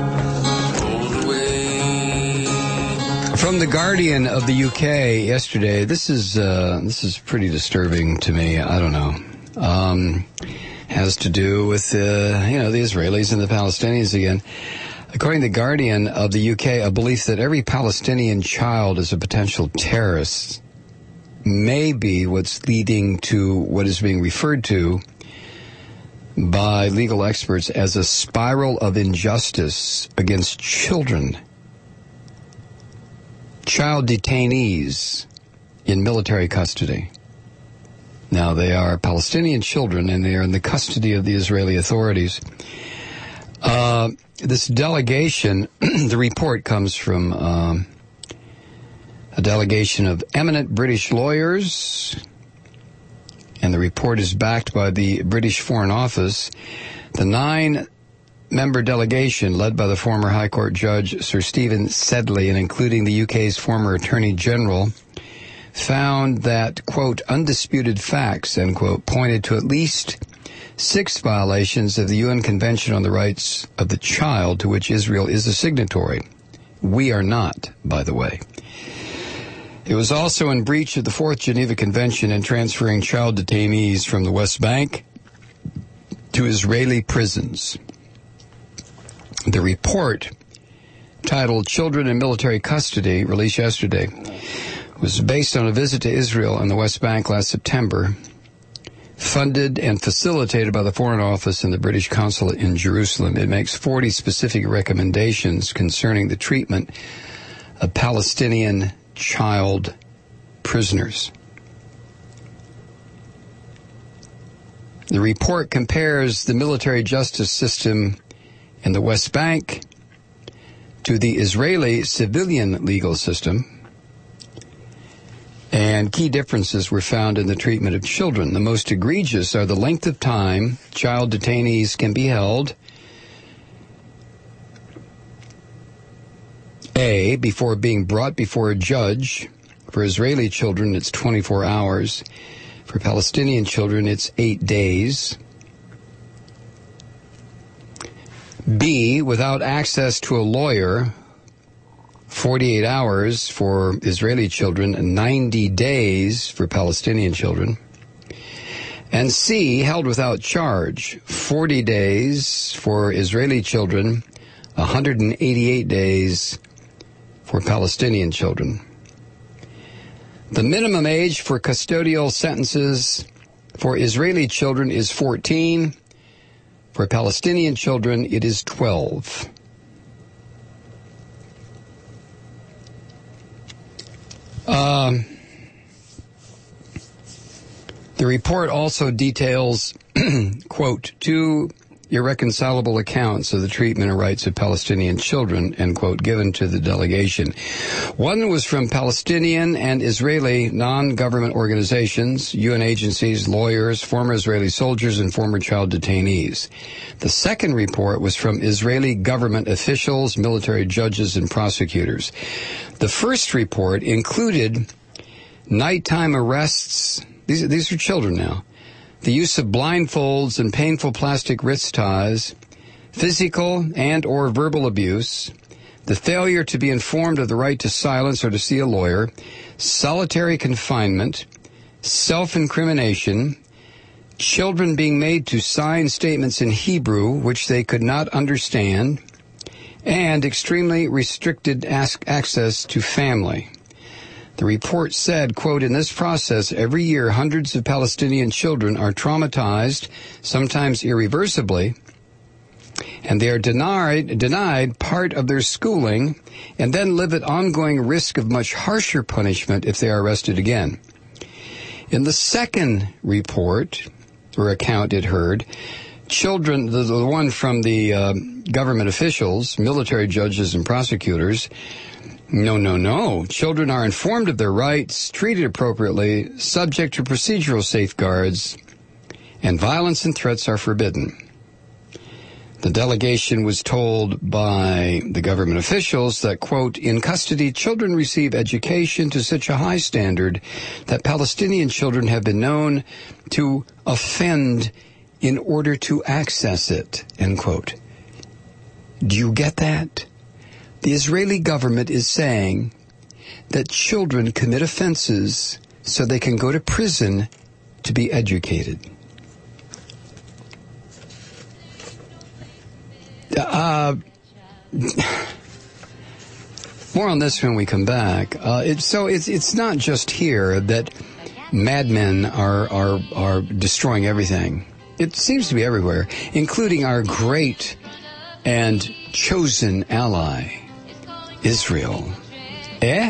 From The Guardian of the U K yesterday, this is uh, this is pretty disturbing to me. I don't know. Um, has to do with uh, you know the Israelis and the Palestinians again. According to The Guardian of the U K, a belief that every Palestinian child is a potential terrorist may be what's leading to what is being referred to by legal experts as a spiral of injustice against children. Child detainees in military custody. Now, they are Palestinian children, and they are in the custody of the Israeli authorities. Uh, this delegation, the report comes from um, a delegation of eminent British lawyers, and the report is backed by the British Foreign Office. The nine member delegation, led by the former High Court Judge Sir Stephen Sedley and including the U K's former Attorney General, found that, quote, undisputed facts, end quote, pointed to at least six violations of the U N Convention on the Rights of the Child, to which Israel is a signatory. We are not, by the way. It was also in breach of the Fourth Geneva Convention in transferring child detainees from the West Bank to Israeli prisons. The report, titled Children in Military Custody, released yesterday, was based on a visit to Israel and the West Bank last September, funded and facilitated by the Foreign Office and the British Consulate in Jerusalem. It makes forty specific recommendations concerning the treatment of Palestinian child prisoners. The report compares the military justice system in the West Bank to the Israeli civilian legal system, and key differences were found in the treatment of children. The most egregious are the length of time child detainees can be held, A, before being brought before a judge. For Israeli children, it's twenty-four hours. For Palestinian children, it's eight days. B, without access to a lawyer, forty-eight hours for Israeli children, ninety days for Palestinian children. And C, held without charge, forty days for Israeli children, one hundred eighty-eight days for Palestinian children. The minimum age for custodial sentences for Israeli children is fourteen. For Palestinian children, it is twelve. Um, the report also details, quote, two irreconcilable accounts of the treatment and rights of Palestinian children, end quote, given to the delegation. One was from Palestinian and Israeli non-government organizations, U N agencies, lawyers, former Israeli soldiers, and former child detainees. The second report was from Israeli government officials, military judges, and prosecutors. The first report included nighttime arrests. These, these are children now. The use of blindfolds and painful plastic wrist ties, physical and or verbal abuse, the failure to be informed of the right to silence or to see a lawyer, solitary confinement, self-incrimination, children being made to sign statements in Hebrew which they could not understand, and extremely restricted access to family. The report said, quote, in this process, every year hundreds of Palestinian children are traumatized, sometimes irreversibly, and they are denied, denied part of their schooling and then live at ongoing risk of much harsher punishment if they are arrested again. In the second report, or account it heard, children, the, the one from the uh, government officials, military judges and prosecutors, No, no, no. Children are informed of their rights, treated appropriately, subject to procedural safeguards, and violence and threats are forbidden. The delegation was told by the government officials that, quote, in custody, children receive education to such a high standard that Palestinian children have been known to offend in order to access it, end quote. Do you get that? The Israeli government is saying that children commit offenses so they can go to prison to be educated. Uh, more on this when we come back. Uh, it's, so it's it's not just here that madmen are are are destroying everything. It seems to be everywhere, including our great and chosen ally, Israel. Eh?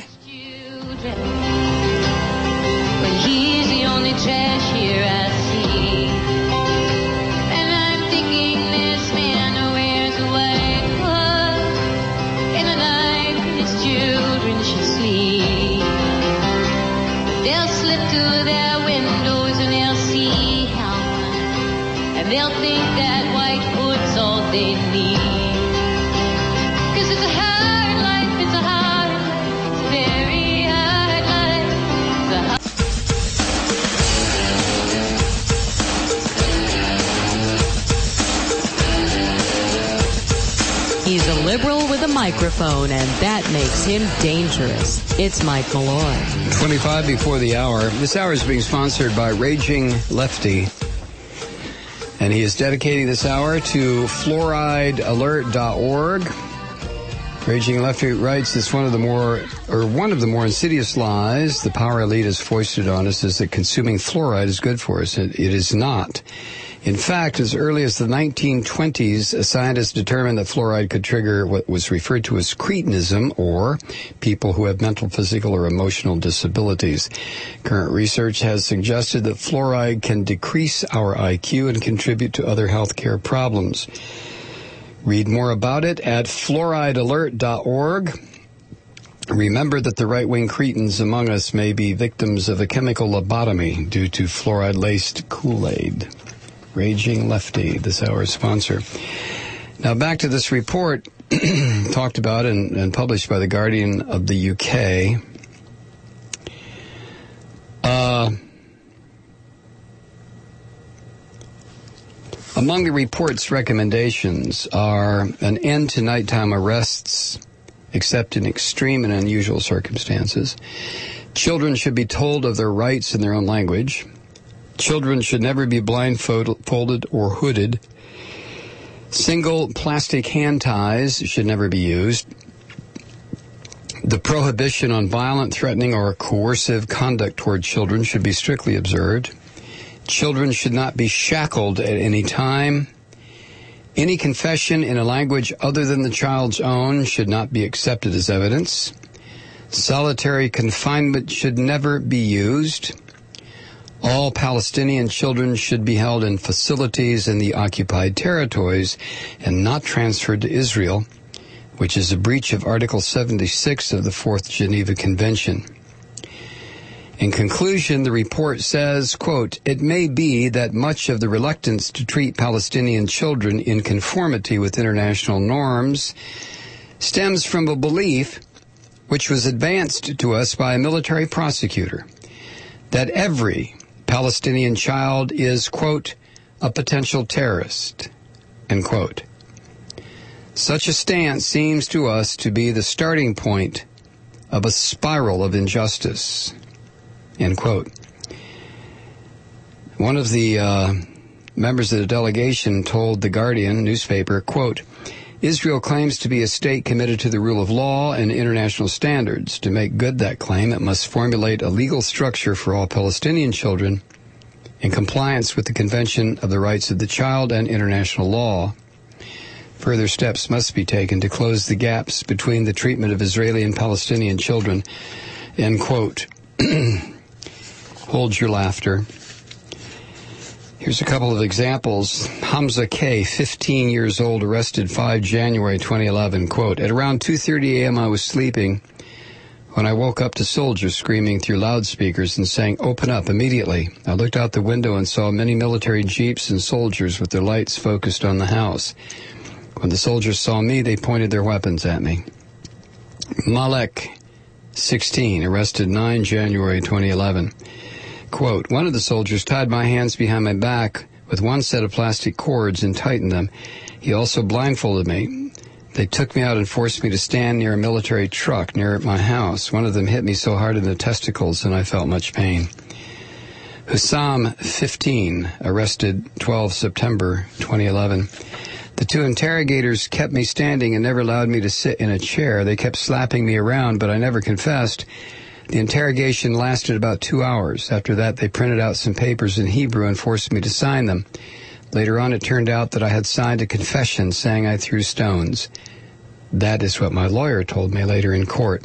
But he's the only trash here I see. And I'm thinking this man wears a white glove in the night when his children should sleep. They'll slip through their windows and they'll see how much, and they'll think that white hood's all they need. Cause it's a hard life, it's a hard life, it's a very hard life. It's a hard He's a liberal with a microphone, and that makes him dangerous. It's Mike Malloy. twenty-five before the hour. This hour is being sponsored by Raging Lefty. And he is dedicating this hour to fluoride alert dot org. Raging Lefty writes, it's one of the more, or one of the more insidious lies the power elite has foisted on us is that consuming fluoride is good for us. It, it is not. In fact, as early as the nineteen twenties, scientists determined that fluoride could trigger what was referred to as cretinism, or people who have mental, physical, or emotional disabilities. Current research has suggested that fluoride can decrease our I Q and contribute to other health care problems. Read more about it at fluoride alert dot org. Remember that the right-wing cretins among us may be victims of a chemical lobotomy due to fluoride-laced Kool-Aid. Raging Lefty, this hour's sponsor. Now back to this report talked about and, and published by The Guardian of the U K. Uh, among the report's recommendations are an end to nighttime arrests, except in extreme and unusual circumstances. Children should be told of their rights in their own language. Children should never be blindfolded or hooded. Single plastic hand ties should never be used. The prohibition on violent, threatening, or coercive conduct toward children should be strictly observed. Children should not be shackled at any time. Any confession in a language other than the child's own should not be accepted as evidence. Solitary confinement should never be used. All Palestinian children should be held in facilities in the occupied territories and not transferred to Israel, which is a breach of Article seventy-six of the Fourth Geneva Convention. In conclusion, the report says, quote, "It may be that much of the reluctance to treat Palestinian children in conformity with international norms stems from a belief which was advanced to us by a military prosecutor, that every Palestinian child is, quote, a potential terrorist," end quote. Such a stance seems to us to be the starting point of a spiral of injustice, end quote. One of the uh, members of the delegation told The Guardian newspaper, quote, "Israel claims to be a state committed to the rule of law and international standards. To make good that claim, it must formulate a legal structure for all Palestinian children in compliance with the Convention of the Rights of the Child and international law. Further steps must be taken to close the gaps between the treatment of Israeli and Palestinian children," end quote. Hold your laughter. Here's a couple of examples. Hamza K., fifteen years old, arrested the fifth of January twenty eleven. Quote, "At around two thirty a.m. I was sleeping when I woke up to soldiers screaming through loudspeakers and saying, 'Open up immediately.' I looked out the window and saw many military jeeps and soldiers with their lights focused on the house. When the soldiers saw me, they pointed their weapons at me." Malek, sixteen, arrested the ninth of January twenty eleven. Quote, "One of the soldiers tied my hands behind my back with one set of plastic cords and tightened them. He also blindfolded me. They took me out and forced me to stand near a military truck near my house. One of them hit me so hard in the testicles and I felt much pain." Hussam, fifteen, arrested the twelfth of September twenty eleven. "The two interrogators kept me standing and never allowed me to sit in a chair. They kept slapping me around, but I never confessed. The interrogation lasted about two hours. After that, they printed out some papers in Hebrew and forced me to sign them. Later on, it turned out that I had signed a confession saying I threw stones. That is what my lawyer told me later in court."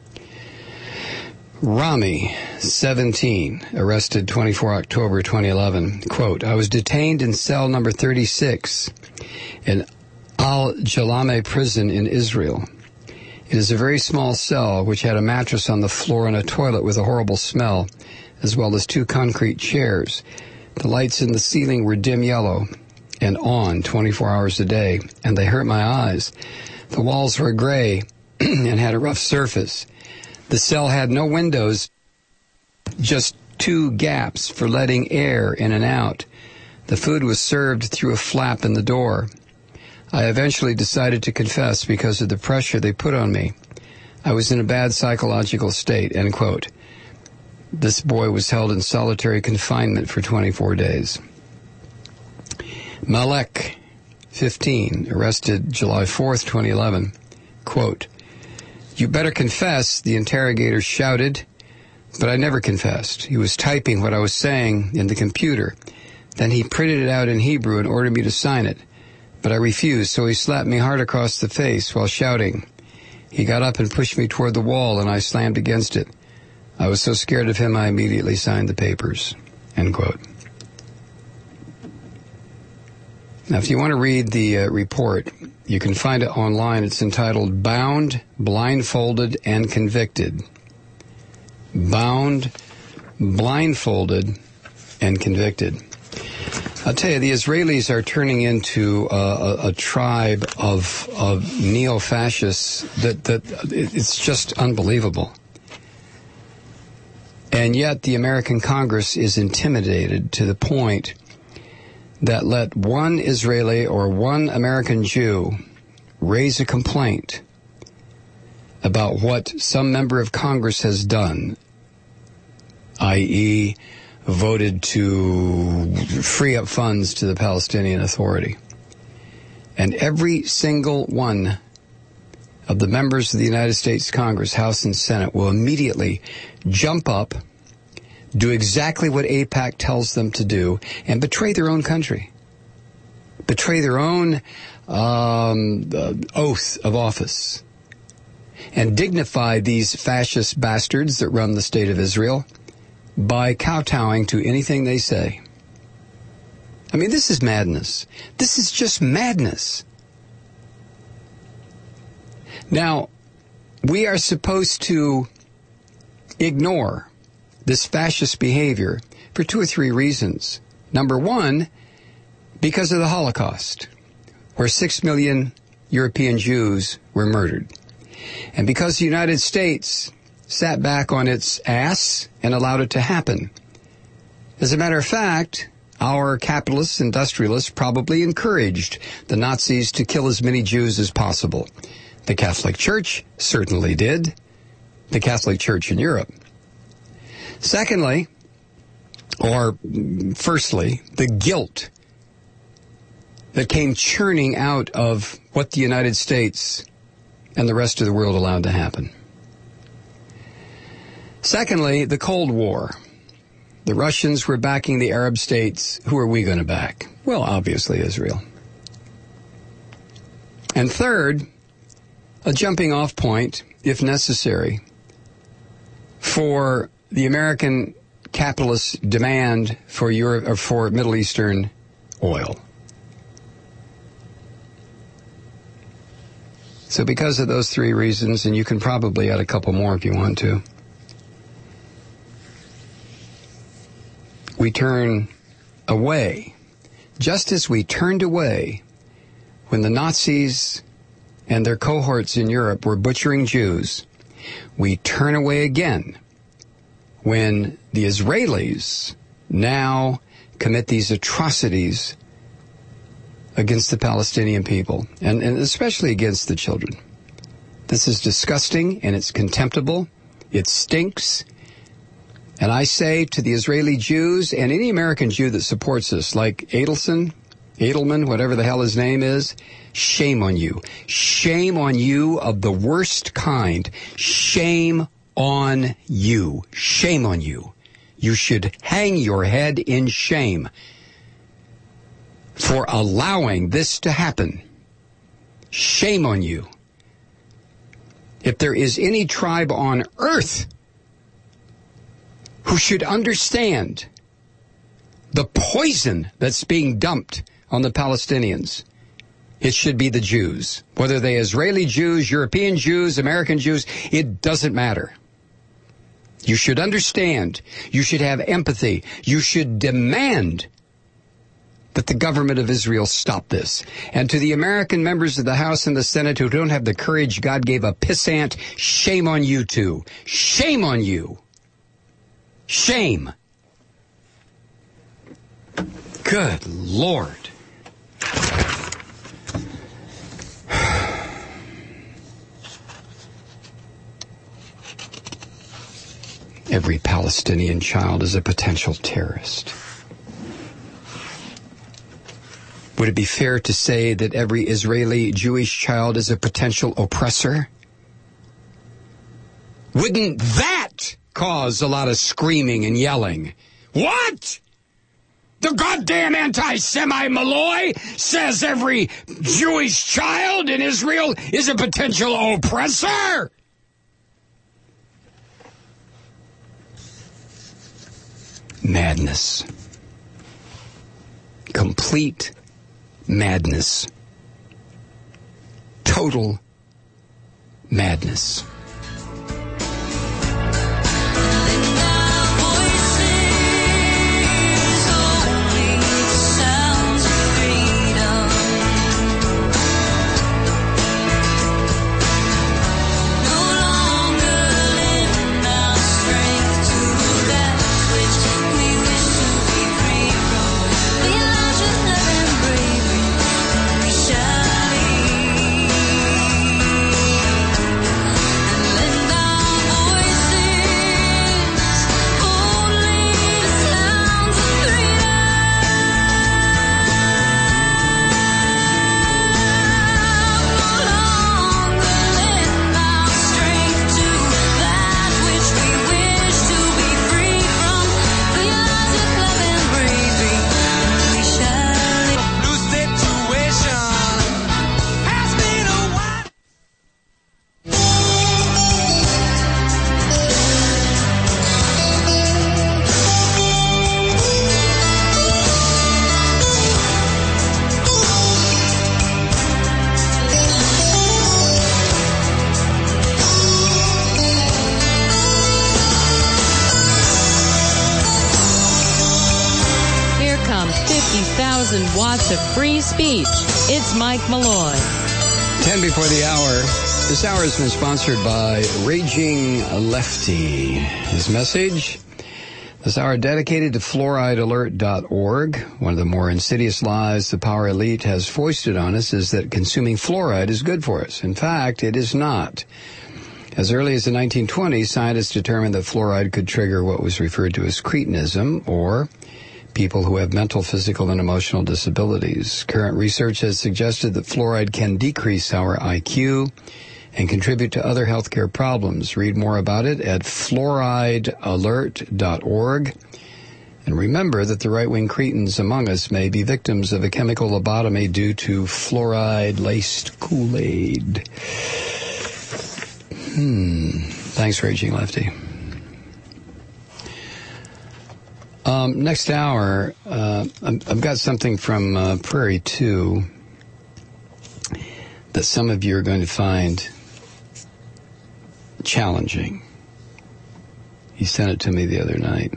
Rami, seventeen, arrested the twenty-fourth of October twenty eleven. Quote, "I was detained in cell number thirty-six in Al-Jalame prison in Israel. It is a very small cell which had a mattress on the floor and a toilet with a horrible smell, as well as two concrete chairs. The lights in the ceiling were dim yellow and on twenty-four hours a day, and they hurt my eyes. The walls were gray and had a rough surface. The cell had no windows, just two gaps for letting air in and out. The food was served through a flap in the door. I eventually decided to confess because of the pressure they put on me. I was in a bad psychological state," end quote. This boy was held in solitary confinement for twenty-four days. Malek, fifteen, arrested July fourth, twenty eleven. Quote, "You better confess," the interrogator shouted, but I never confessed. He was typing what I was saying in the computer. Then he printed it out in Hebrew and ordered me to sign it. But I refused, so he slapped me hard across the face while shouting. He got up and pushed me toward the wall, and I slammed against it. I was so scared of him, I immediately signed the papers," end quote. Now, if you want to read the uh, report, you can find it online. It's entitled Bound, Blindfolded, and Convicted. Bound, Blindfolded, and Convicted. I'll tell you, the Israelis are turning into uh, a, a tribe of, of neo-fascists that, that it's just unbelievable. And yet the American Congress is intimidated to the point that let one Israeli or one American Jew raise a complaint about what some member of Congress has done, that is voted to free up funds to the Palestinian Authority. And every single one of the members of the United States Congress, House and Senate, will immediately jump up, do exactly what AIPAC tells them to do, and betray their own country. Betray their own um, uh, oath of office. And dignify these fascist bastards that run the state of Israel by kowtowing to anything they say. I mean, this is madness. This is just madness. Now, we are supposed to ignore this fascist behavior for two or three reasons. Number one, because of the Holocaust, where six million European Jews were murdered. And because the United States sat back on its ass and allowed it to happen. As a matter of fact, our capitalists, industrialists probably encouraged the Nazis to kill as many Jews as possible. The Catholic Church certainly did. The Catholic Church in Europe. Secondly, or firstly, the guilt that came churning out of what the United States and the rest of the world allowed to happen. Secondly, the Cold War. The Russians were backing the Arab states. Who are we going to back? Well, obviously Israel. And third, a jumping off point, if necessary, for the American capitalist demand for Europe or for Middle Eastern oil. So because of those three reasons, and you can probably add a couple more if you want to, we turn away, just as we turned away when the Nazis and their cohorts in Europe were butchering Jews. We turn away again when the Israelis now commit these atrocities against the Palestinian people, and, and especially against the children. This is disgusting, and it's contemptible. It stinks. And I say to the Israeli Jews and any American Jew that supports us, like Adelson, Edelman, whatever the hell his name is, shame on you. Shame on you of the worst kind. Shame on you. Shame on you. You should hang your head in shame for allowing this to happen. Shame on you. If there is any tribe on earth who should understand the poison that's being dumped on the Palestinians, it should be the Jews. Whether they Israeli Jews, European Jews, American Jews, it doesn't matter. You should understand. You should have empathy. You should demand that the government of Israel stop this. And to the American members of the House and the Senate who don't have the courage God gave a pissant, shame on you too. Shame on you. Shame. Good Lord. Every Palestinian child is a potential terrorist. Would it be fair to say that every Israeli Jewish child is a potential oppressor? Wouldn't that cause a lot of screaming and yelling? What? The goddamn anti-Semite Malloy says every Jewish child in Israel is a potential oppressor? Madness. Complete madness. Total madness. Watts of free speech. It's Mike Malloy. Ten before the hour. This hour has been sponsored by Raging Lefty. His message, this hour dedicated to fluoride alert dot org. One of the more insidious lies the power elite has foisted on us is that consuming fluoride is good for us. In fact, it is not. As early as the nineteen twenties, scientists determined that fluoride could trigger what was referred to as cretinism, or people who have mental, physical, and emotional disabilities. Current research has suggested that fluoride can decrease our I Q and contribute to other healthcare problems. Read more about it at fluoride alert dot org. And remember that the right-wing cretins among us may be victims of a chemical lobotomy due to fluoride-laced Kool-Aid. Hmm. Thanks, Raging Lefty. Um, next hour, uh, I've got something from uh, Prairie two that some of you are going to find challenging. He sent it to me the other night.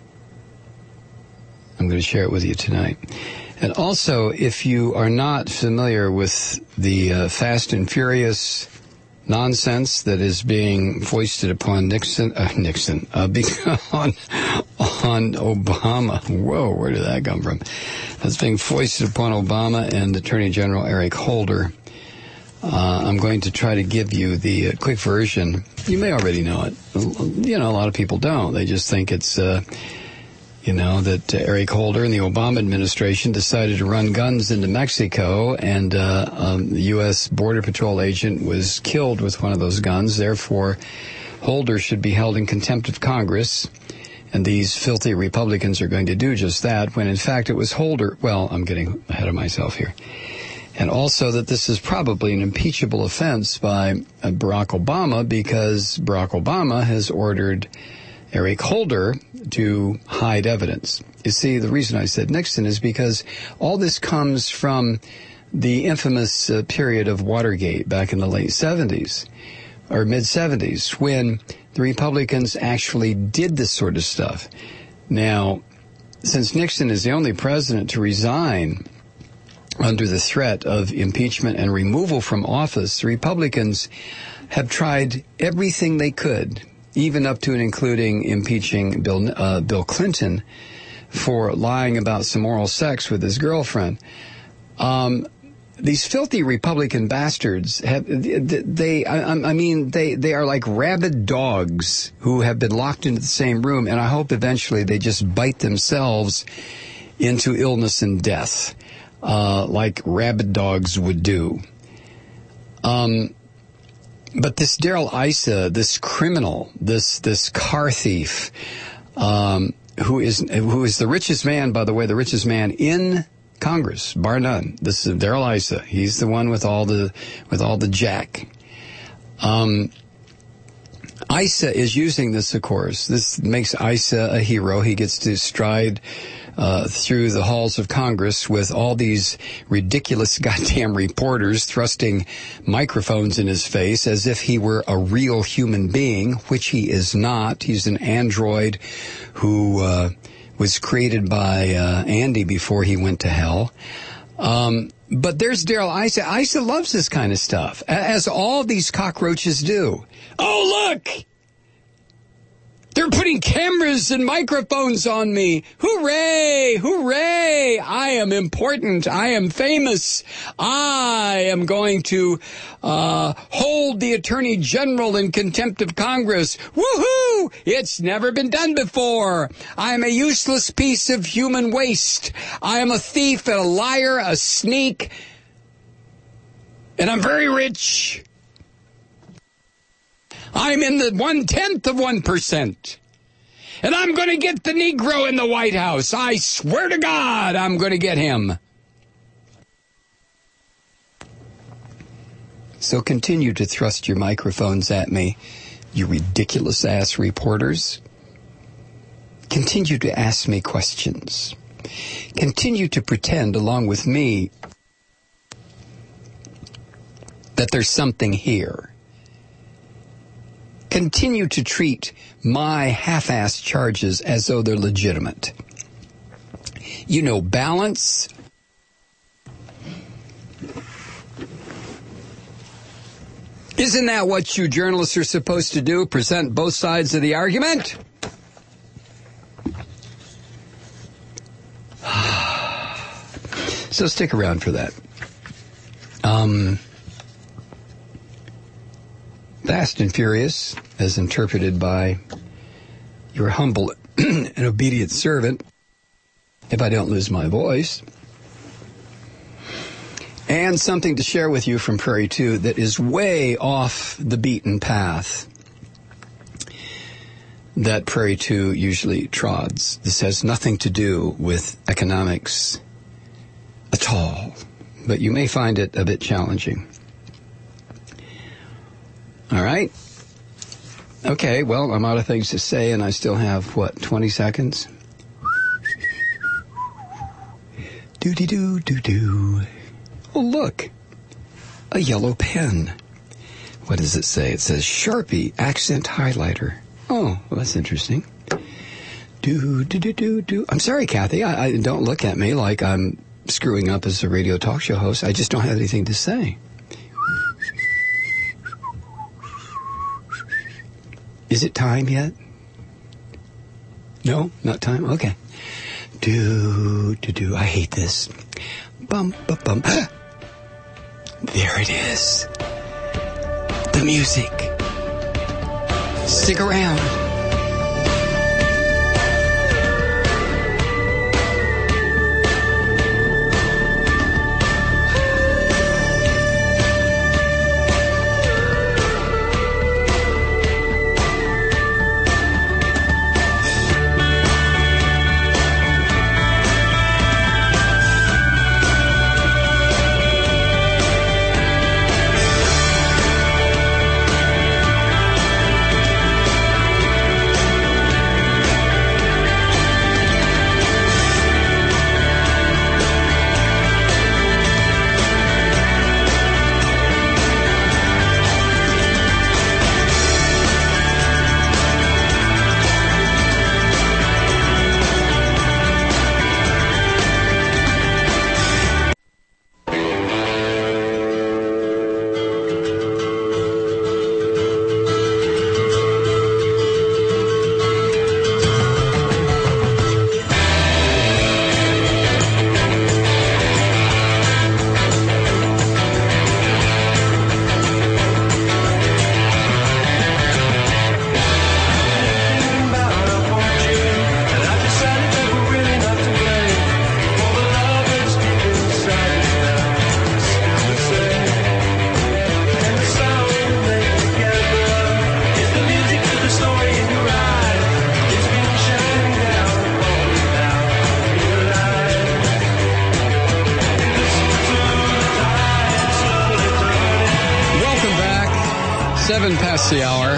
I'm going to share it with you tonight. And also, if you are not familiar with the uh, Fast and Furious nonsense that is being foisted upon Nixon, uh, Nixon, uh, on, on Obama. Whoa, where did that come from? That's being foisted upon Obama and Attorney General Eric Holder. Uh, I'm going to try to give you the uh, quick version. You may already know it. You know, a lot of people don't. They just think it's, uh, you know, that uh, Eric Holder and the Obama administration decided to run guns into Mexico, and uh, um, the U S Border Patrol agent was killed with one of those guns. Therefore, Holder should be held in contempt of Congress, and these filthy Republicans are going to do just that, when in fact it was Holder. Well, I'm getting ahead of myself here. And also that this is probably an impeachable offense by uh, Barack Obama, because Barack Obama has ordered Eric Holder to hide evidence. You see, the reason I said Nixon is because all this comes from the infamous uh, period of Watergate back in the late seventies or mid-seventies, when the Republicans actually did this sort of stuff. Now, since Nixon is the only president to resign under the threat of impeachment and removal from office, the Republicans have tried everything they could, even up to and including impeaching Bill, uh, Bill Clinton for lying about some oral sex with his girlfriend. Um, these filthy Republican bastards have, they, I, I mean, they, they are like rabid dogs who have been locked into the same room, and I hope eventually they just bite themselves into illness and death, uh, like rabid dogs would do. Um, But this Darrell Issa, this criminal, this this car thief, um, who is who is the richest man, by the way, the richest man in Congress, bar none. This is Darrell Issa. He's the one with all the with all the jack. Um, Issa is using this, of course. This makes Issa a hero. He gets to stride uh, through the halls of Congress with all these ridiculous goddamn reporters thrusting microphones in his face as if he were a real human being, which he is not. He's an android who uh, was created by uh, Andy before he went to hell. Um, but there's Daryl Issa. Issa loves this kind of stuff, as all these cockroaches do. Oh, look! They're putting cameras and microphones on me. Hooray! Hooray! I am important. I am famous. I am going to uh, hold the Attorney General in contempt of Congress. Woohoo! It's never been done before. I am a useless piece of human waste. I am a thief, a liar, a sneak. And I'm very rich. I'm in the one-tenth of one percent. And I'm going to get the Negro in the White House. I swear to God, I'm going to get him. So continue to thrust your microphones at me, you ridiculous-ass reporters. Continue to ask me questions. Continue to pretend, along with me, that there's something here. Continue to treat my half-assed charges as though they're legitimate. You know, balance. Isn't that what you journalists are supposed to do? Present both sides of the argument? So stick around for that. Um... Fast and Furious, as interpreted by your humble and obedient servant, if I don't lose my voice. And something to share with you from Prairie two that is way off the beaten path that Prairie two usually trods. This has nothing to do with economics at all, but you may find it a bit challenging. All right. Okay, well, I'm out of things to say, and I still have, what, twenty seconds? Do-de-do-do-do. Oh, look. A yellow pen. What does it say? It says Sharpie Accent Highlighter. Oh, well, that's interesting. Do-do-do-do-do. I'm sorry, Kathy. I, I don't look at me like I'm screwing up as a radio talk show host. I just don't have anything to say. Is it time yet? No, not time? Okay. Do, do, do. I hate this. Bum, bum, bum. There it is. The music. Stick around. Seven past the hour.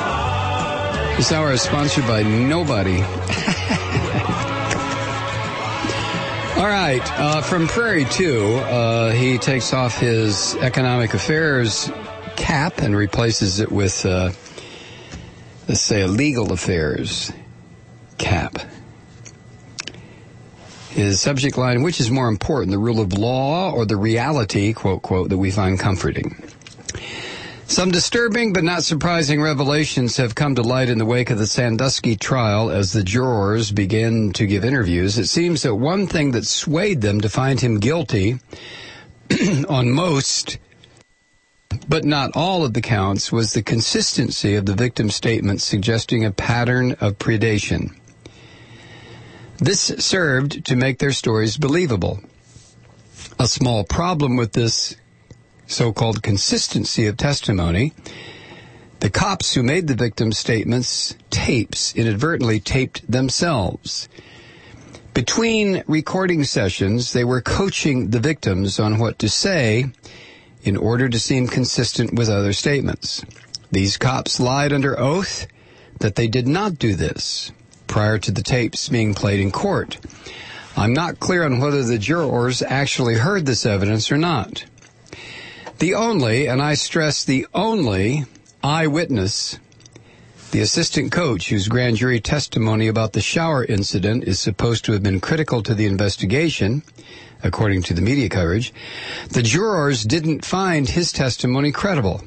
This hour is sponsored by nobody. All right, uh, from Prairie two, uh, he takes off his economic affairs cap and replaces it with, uh, let's say, a legal affairs cap. His subject line, which is more important, the rule of law or the reality, quote, quote, that we find comforting? Some disturbing but not surprising revelations have come to light in the wake of the Sandusky trial as the jurors begin to give interviews. It seems that one thing that swayed them to find him guilty on most, but not all of the counts, was the consistency of the victim's statements suggesting a pattern of predation. This served to make their stories believable. A small problem with this so-called consistency of testimony, the cops who made the victim's statements tapes inadvertently taped themselves. Between recording sessions, they were coaching the victims on what to say in order to seem consistent with other statements. These cops lied under oath that they did not do this prior to the tapes being played in court. I'm not clear on whether the jurors actually heard this evidence or not. The only, and I stress the only, eyewitness, the assistant coach whose grand jury testimony about the shower incident is supposed to have been critical to the investigation, according to the media coverage, the jurors didn't find his testimony credible.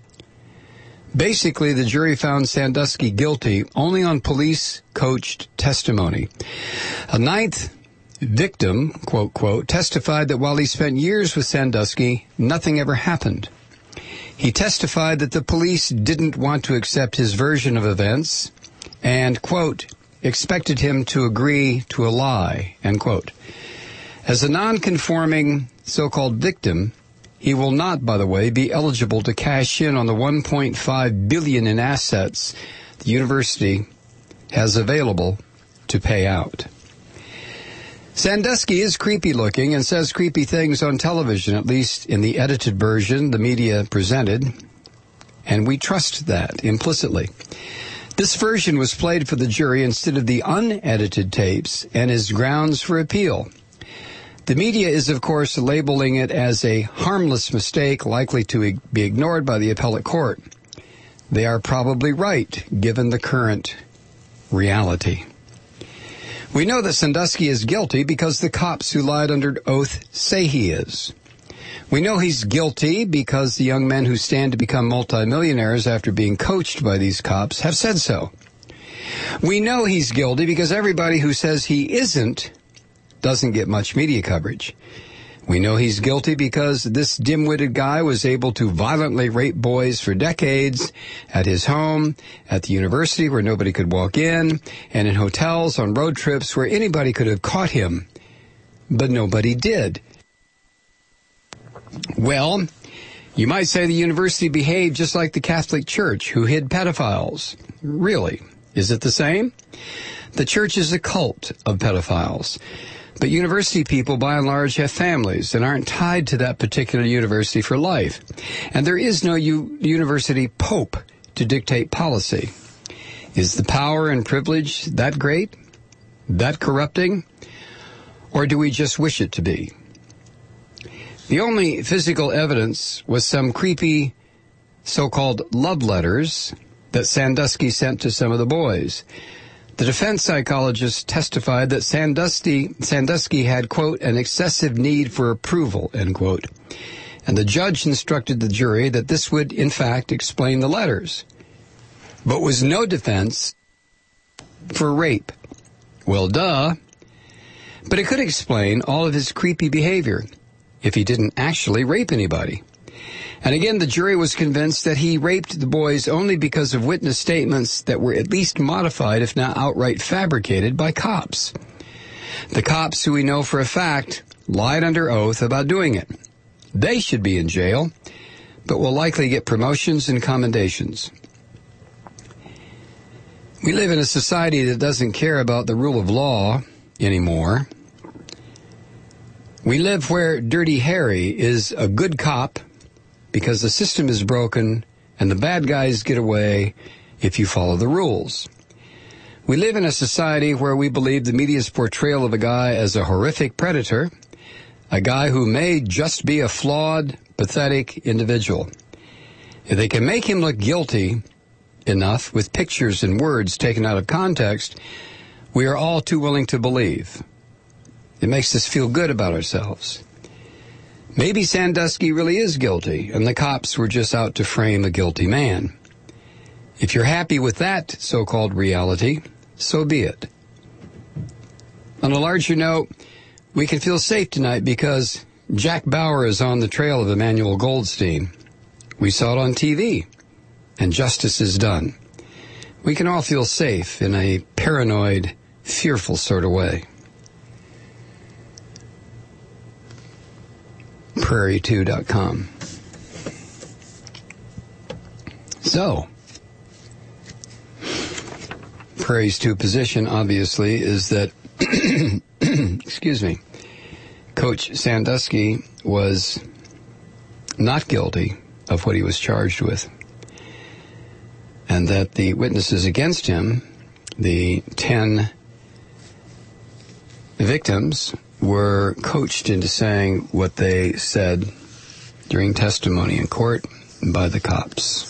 Basically, the jury found Sandusky guilty only on police-coached testimony. A ninth victim, quote, quote, testified that while he spent years with Sandusky, nothing ever happened. He testified that the police didn't want to accept his version of events and, quote, expected him to agree to a lie, end quote. As a non-conforming so-called victim, he will not, by the way, be eligible to cash in on the one point five billion dollars in assets the university has available to pay out. Sandusky is creepy looking and says creepy things on television, at least in the edited version the media presented, and we trust that implicitly. This version was played for the jury instead of the unedited tapes and is grounds for appeal. The media is, of course, labeling it as a harmless mistake likely to be ignored by the appellate court. They are probably right, given the current reality. We know that Sandusky is guilty because the cops who lied under oath say he is. We know he's guilty because the young men who stand to become multimillionaires after being coached by these cops have said so. We know he's guilty because everybody who says he isn't doesn't get much media coverage. We know he's guilty because this dim-witted guy was able to violently rape boys for decades at his home, at the university where nobody could walk in, and in hotels on road trips where anybody could have caught him, but nobody did. Well, you might say the university behaved just like the Catholic Church, who hid pedophiles. Really? Is it the same? The church is a cult of pedophiles. But university people, by and large, have families and aren't tied to that particular university for life. And there is no u- university pope to dictate policy. Is the power and privilege that great? That corrupting? Or do we just wish it to be? The only physical evidence was some creepy so-called love letters that Sandusky sent to some of the boys. The defense psychologist testified that Sandusky, Sandusky had, quote, an excessive need for approval, end quote. And the judge instructed the jury that this would, in fact, explain the letters, but was no defense for rape. Well, duh. But it could explain all of his creepy behavior if he didn't actually rape anybody. And again, the jury was convinced that he raped the boys only because of witness statements that were at least modified, if not outright fabricated, by cops. The cops, who we know for a fact, lied under oath about doing it. They should be in jail, but will likely get promotions and commendations. We live in a society that doesn't care about the rule of law anymore. We live where Dirty Harry is a good cop because the system is broken and the bad guys get away if you follow the rules. We live in a society where we believe the media's portrayal of a guy as a horrific predator, a guy who may just be a flawed, pathetic individual. If they can make him look guilty enough with pictures and words taken out of context, we are all too willing to believe. It makes us feel good about ourselves. Maybe Sandusky really is guilty, and the cops were just out to frame a guilty man. If you're happy with that so-called reality, so be it. On a larger note, we can feel safe tonight because Jack Bauer is on the trail of Emmanuel Goldstein. We saw it on T V, and justice is done. We can all feel safe in a paranoid, fearful sort of way. prairie two dot com. So, Prairie's two position, obviously, is that, excuse me, Coach Sandusky was not guilty of what he was charged with, and that the witnesses against him, the ten victims, were coached into saying what they said during testimony in court by the cops.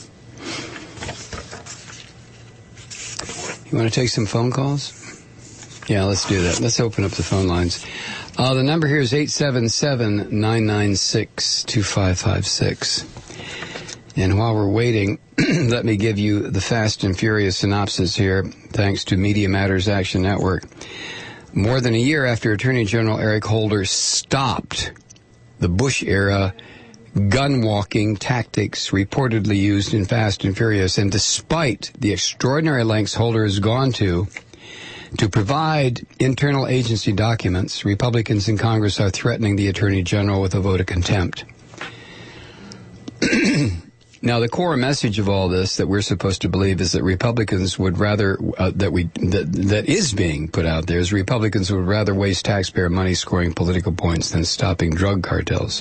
You want to take some phone calls? Yeah, let's do that. Let's open up the phone lines. Uh, the number here is eight seven seven, nine nine six, two five five six. And while we're waiting, let me give you the fast and furious synopsis here, thanks to Media Matters Action Network. More than a year after Attorney General Eric Holder stopped the Bush-era gun-walking tactics reportedly used in Fast and Furious, and despite the extraordinary lengths Holder has gone to to provide internal agency documents, Republicans in Congress are threatening the Attorney General with a vote of contempt. Now, the core message of all this that we're supposed to believe is that Republicans would rather, uh, that we, that, that is being put out there, is Republicans would rather waste taxpayer money scoring political points than stopping drug cartels.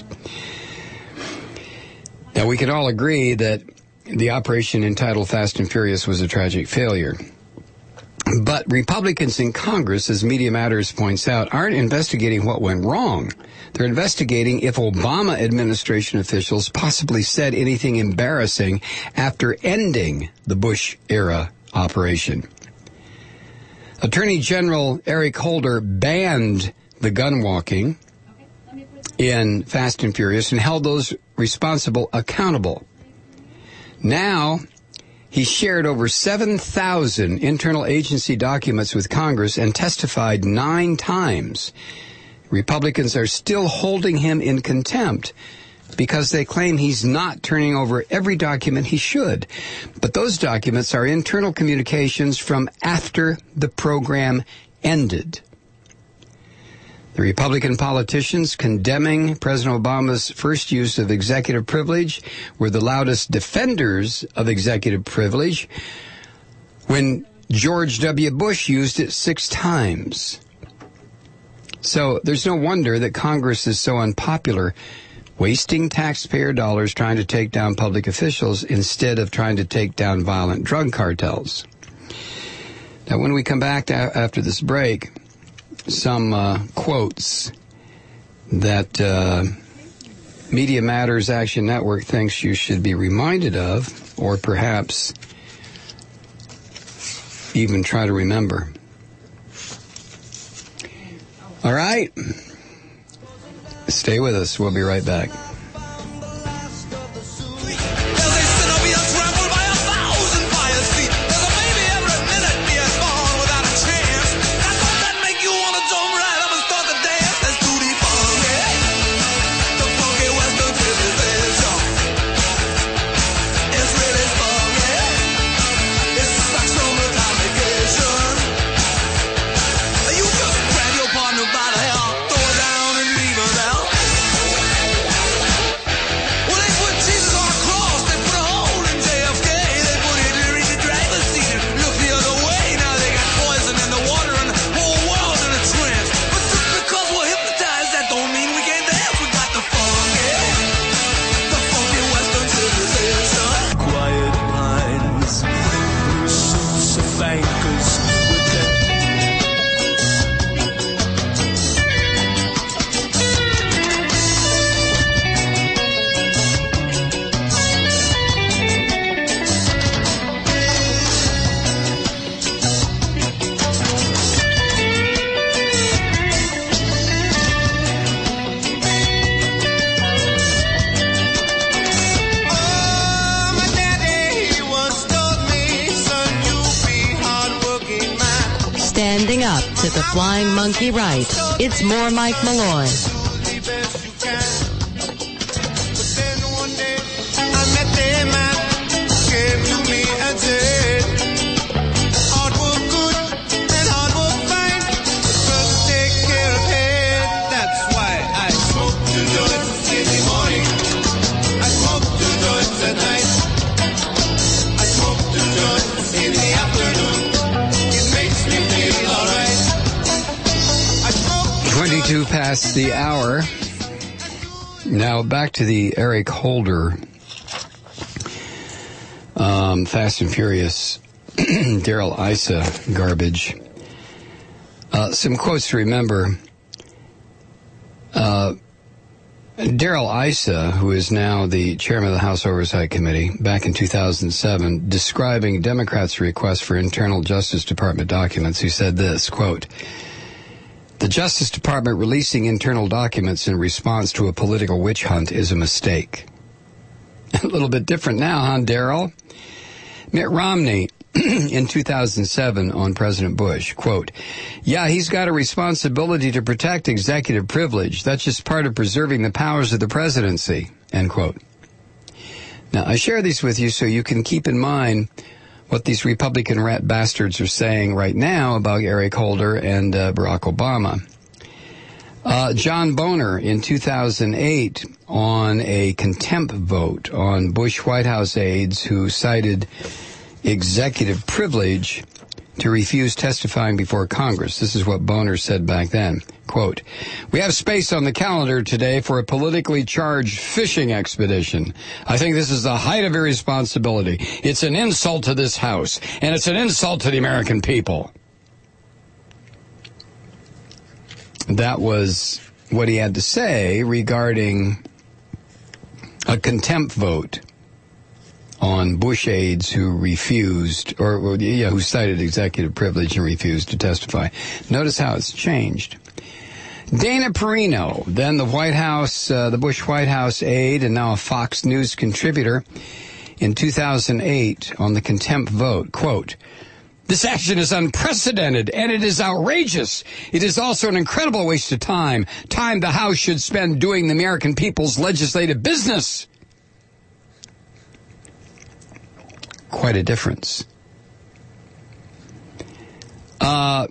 Now, we can all agree that the operation entitled Fast and Furious was a tragic failure. But Republicans in Congress, as Media Matters points out, aren't investigating what went wrong. They're investigating if Obama administration officials possibly said anything embarrassing after ending the Bush-era operation. Attorney General Eric Holder banned the gun walking in Fast and Furious and held those responsible accountable. Now, he shared over seven thousand internal agency documents with Congress and testified nine times. Republicans are still holding him in contempt because they claim he's not turning over every document he should. But those documents are internal communications from after the program ended. The Republican politicians condemning President Obama's first use of executive privilege were the loudest defenders of executive privilege when George W. Bush used it six times. So there's no wonder that Congress is so unpopular, wasting taxpayer dollars trying to take down public officials instead of trying to take down violent drug cartels. Now, when we come back to, after this break, some uh, quotes that uh, Media Matters Action Network thinks you should be reminded of, or perhaps even try to remember. All right. Stay with us. We'll be right back. By the hell, throw it down and leave it out. to the flying monkey right. It's more Mike Malloy. twenty-two past the hour. Now back to the Eric Holder, um, Fast and Furious, Daryl Issa garbage. Uh, some quotes to remember. Uh, Daryl Issa, who is now the chairman of the House Oversight Committee, back in two thousand seven, describing Democrats' request for internal Justice Department documents, he said this, quote, "The Justice Department releasing internal documents in response to a political witch hunt is a mistake." A little bit different now, huh, Daryl? Mitt Romney, in two thousand seven, on President Bush, quote, "Yeah, he's got a responsibility to protect executive privilege. That's just part of preserving the powers of the presidency," end quote. Now, I share these with you so you can keep in mind what these Republican rat bastards are saying right now about Eric Holder and uh, Barack Obama. Uh, John Boehner in two thousand eight on a contempt vote on Bush White House aides who cited executive privilege to refuse testifying before Congress. This is what Boehner said back then. Quote, "We have space on the calendar today for a politically charged fishing expedition. I think this is the height of irresponsibility. It's an insult to this House, and it's an insult to the American people." That was what he had to say regarding a contempt vote on Bush aides who refused, or, or yeah, who cited executive privilege and refused to testify. Notice how it's changed. Dana Perino, then the White House, uh, the Bush White House aide and now a Fox News contributor, in two thousand eight on the contempt vote, quote, "This action is unprecedented and it is outrageous. It is also an incredible waste of time, time the House should spend doing the American people's legislative business." Quite a difference. Uh,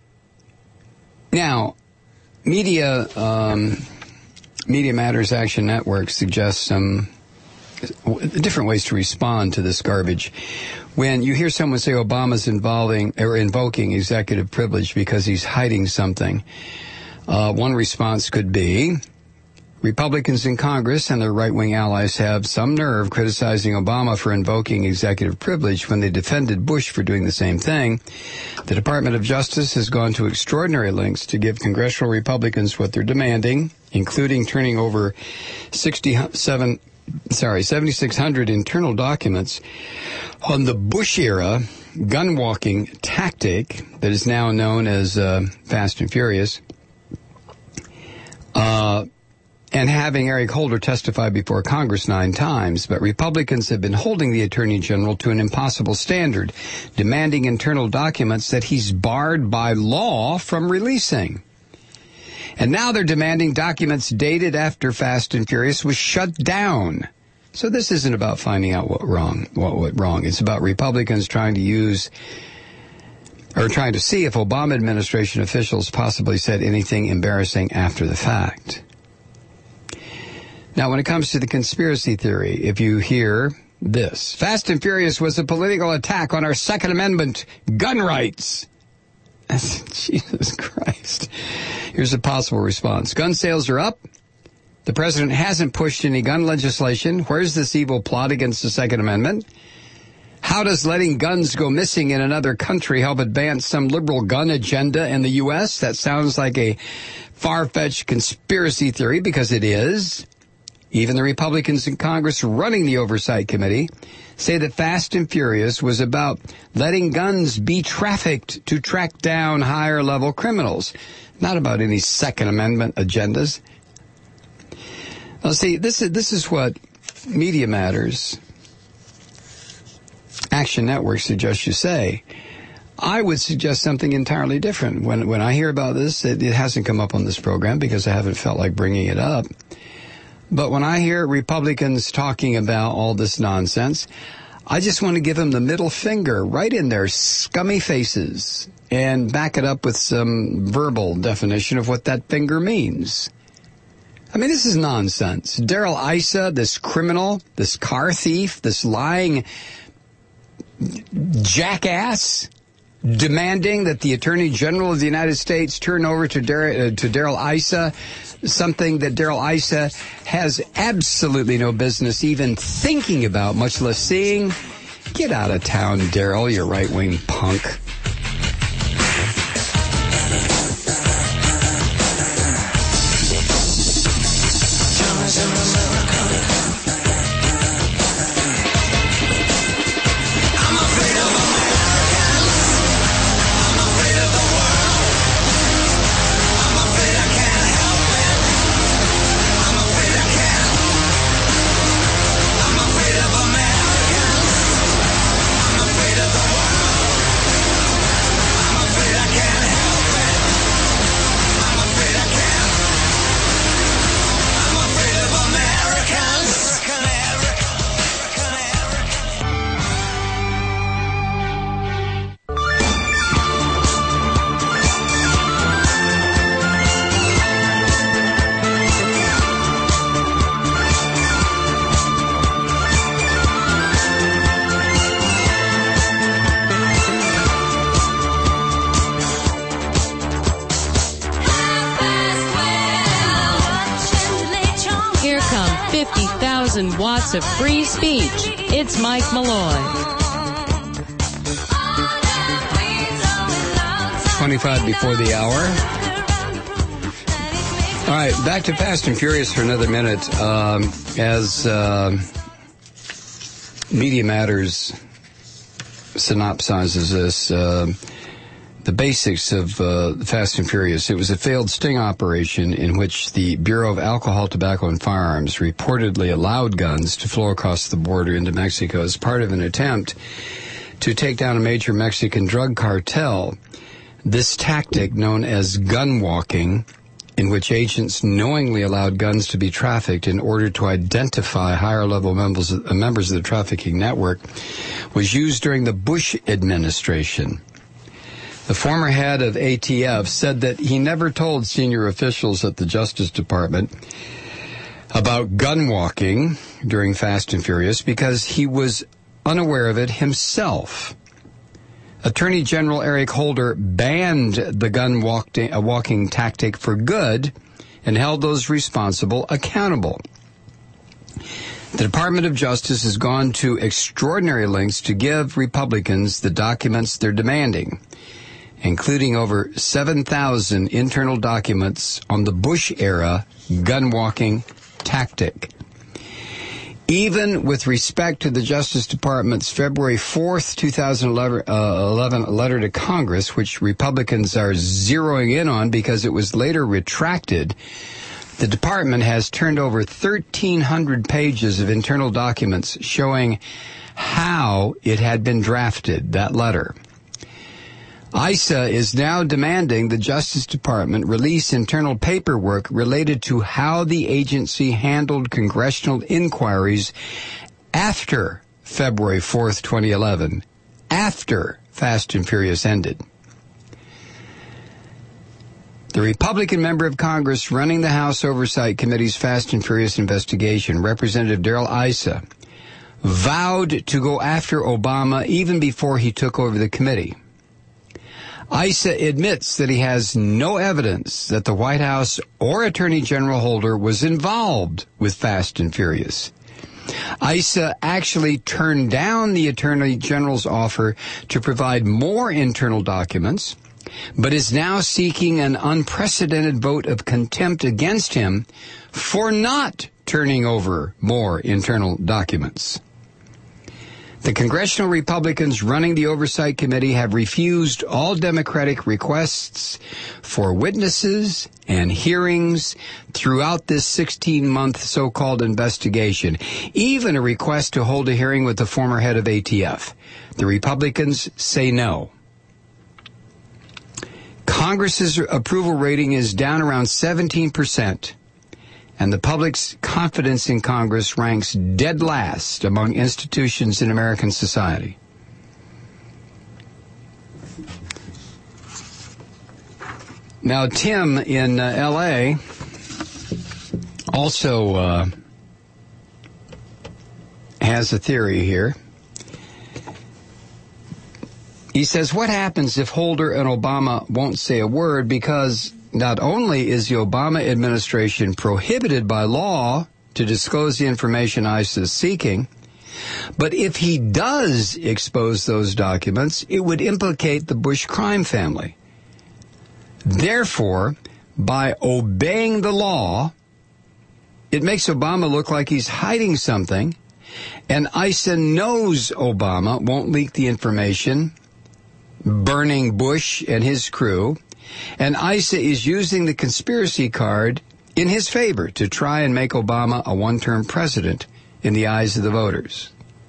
now, Media um, Media Matters Action Network suggests some different ways to respond to this garbage. When you hear someone say Obama's involving or invoking executive privilege because he's hiding something, uh, one response could be, Republicans in Congress and their right-wing allies have some nerve criticizing Obama for invoking executive privilege when they defended Bush for doing the same thing. The Department of Justice has gone to extraordinary lengths to give congressional Republicans what they're demanding, including turning over sixty-seven, sorry, seventy-six hundred internal documents on the Bush-era gun-walking tactic that is now known as uh, Fast and Furious. Uh... and having Eric Holder testify before Congress nine times, but Republicans have been holding the Attorney General to an impossible standard, demanding internal documents that he's barred by law from releasing. And now they're demanding documents dated after Fast and Furious was shut down. So this isn't about finding out what wrong, what went wrong. It's about Republicans trying to use or trying to see if Obama administration officials possibly said anything embarrassing after the fact. Now, when it comes to the conspiracy theory, if you hear this, Fast and Furious was a political attack on our Second Amendment gun rights. Jesus Christ. Here's a possible response. Gun sales are up. The president hasn't pushed any gun legislation. Where's this evil plot against the Second Amendment? How does letting guns go missing in another country help advance some liberal gun agenda in the U S? That sounds like a far-fetched conspiracy theory, because it is. Even the Republicans in Congress running the Oversight Committee say that Fast and Furious was about letting guns be trafficked to track down higher-level criminals, not about any Second Amendment agendas. Now, see, this is, this is what Media Matters Action Network suggests you say. I would suggest something entirely different. When when I hear about this, it, it hasn't come up on this program because I haven't felt like bringing it up. But when I hear Republicans talking about all this nonsense, I just want to give them the middle finger right in their scummy faces and back it up with some verbal definition of what that finger means. I mean, this is nonsense. Darrell Issa, this criminal, this car thief, this lying jackass, demanding that the Attorney General of the United States turn over to Dar- uh, to Darrell Issa something that Darrell Issa has absolutely no business even thinking about, much less seeing. Get out of town, Darrell, you right-wing punk. fifty thousand watts of free speech. It's Mike Malloy. twenty-five before the hour. All right, back to Fast and Furious for another minute. Um, as uh, Media Matters synopsizes this, uh, the basics of uh, Fast and Furious. It was a failed sting operation in which the Bureau of Alcohol, Tobacco, and Firearms reportedly allowed guns to flow across the border into Mexico as part of an attempt to take down a major Mexican drug cartel. This tactic, known as gun walking, in which agents knowingly allowed guns to be trafficked in order to identify higher-level members of, uh, members of the trafficking network, was used during the Bush administration. The former head of A T F said that he never told senior officials at the Justice Department about gun walking during Fast and Furious because he was unaware of it himself. Attorney General Eric Holder banned the gun walking, uh, walking tactic for good and held those responsible accountable. The Department of Justice has gone to extraordinary lengths to give Republicans the documents they're demanding, including over seven thousand internal documents on the Bush-era gun-walking tactic. Even with respect to the Justice Department's February fourth, two thousand eleven letter to Congress, which Republicans are zeroing in on because it was later retracted, the department has turned over thirteen hundred pages of internal documents showing how it had been drafted, that letter. Issa is now demanding the Justice Department release internal paperwork related to how the agency handled congressional inquiries after February fourth, twenty eleven, after Fast and Furious ended. The Republican member of Congress running the House Oversight Committee's Fast and Furious investigation, Representative Darrell Issa, vowed to go after Obama even before he took over the committee. Issa admits that he has no evidence that the White House or Attorney General Holder was involved with Fast and Furious. Issa actually turned down the Attorney General's offer to provide more internal documents, but is now seeking an unprecedented vote of contempt against him for not turning over more internal documents. The congressional Republicans running the Oversight Committee have refused all Democratic requests for witnesses and hearings throughout this sixteen-month so-called investigation, even a request to hold a hearing with the former head of A T F. The Republicans say no. Congress's approval rating is down around seventeen percent. And the public's confidence in Congress ranks dead last among institutions in American society. Now, Tim in uh, L A also uh, has a theory here. He says, what happens if Holder and Obama won't say a word? Because not only is the Obama administration prohibited by law to disclose the information ICE is seeking, but if he does expose those documents, it would implicate the Bush crime family. Therefore, by obeying the law, it makes Obama look like he's hiding something, and ICE knows Obama won't leak the information, burning Bush and his crew, and ICE is using the conspiracy card in his favor to try and make Obama a one-term president in the eyes of the voters.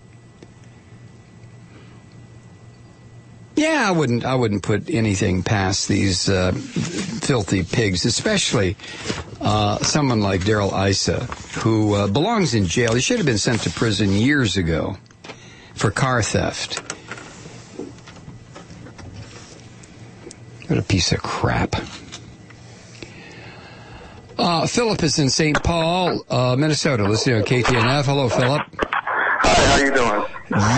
Yeah, I wouldn't. I wouldn't put anything past these uh, filthy pigs, especially uh, someone like Darrell Issa, who uh, belongs in jail. He should have been sent to prison years ago for car theft. What a piece of crap. Uh, Philip is in Saint Paul, uh, Minnesota, listening on K T N F. Hello, Philip. Hi, how you doing?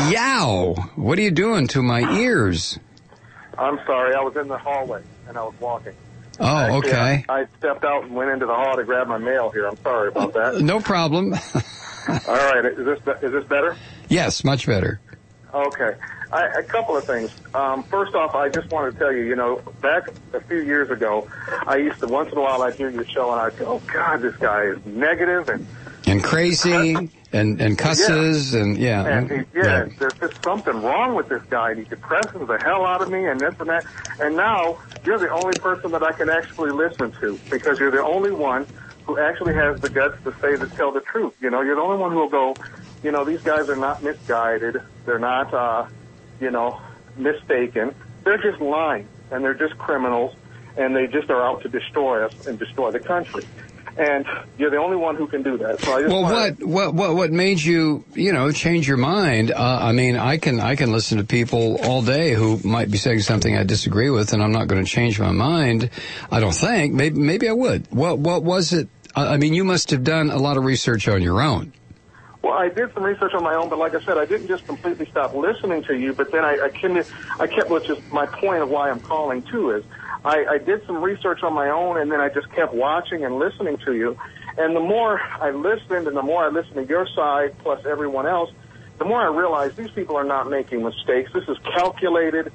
Yow! What are you doing to my ears? I'm sorry, I was in the hallway and I was walking. Oh, Actually, okay. I, I stepped out and went into the hall to grab my mail here. I'm sorry about that. No problem. All right, is this is this better? Yes, much better. Okay. I, a couple of things. Um, first off, I just wanted to tell you, you know, back a few years ago, I used to, once in a while, I'd hear your show and I'd go, oh, God, this guy is negative and... And crazy and, and cusses yeah. and, yeah. And he, yeah, yeah, there's just something wrong with this guy and he depresses the hell out of me and this and that. And now, you're the only person that I can actually listen to because you're the only one who actually has the guts to say, to tell the truth. You know, you're the only one who will go, you know, these guys are not misguided. They're not, uh, you know, mistaken. They're just lying, and they're just criminals, and they just are out to destroy us and destroy the country. And you're the only one who can do that. So I just well, wanted... what, what, what, what made you, you know, change your mind? Uh, I mean, I can, I can listen to people all day who might be saying something I disagree with, and I'm not going to change my mind. I don't think. Maybe, maybe I would. What, what was it? I mean, you must have done a lot of research on your own. Well, I did some research on my own, but like I said, I didn't just completely stop listening to you, but then I, I, can, I kept, which is my point of why I'm calling too, is I, I did some research on my own, and then I just kept watching and listening to you. And the more I listened and the more I listened to your side, plus everyone else, the more I realized these people are not making mistakes. This is calculated.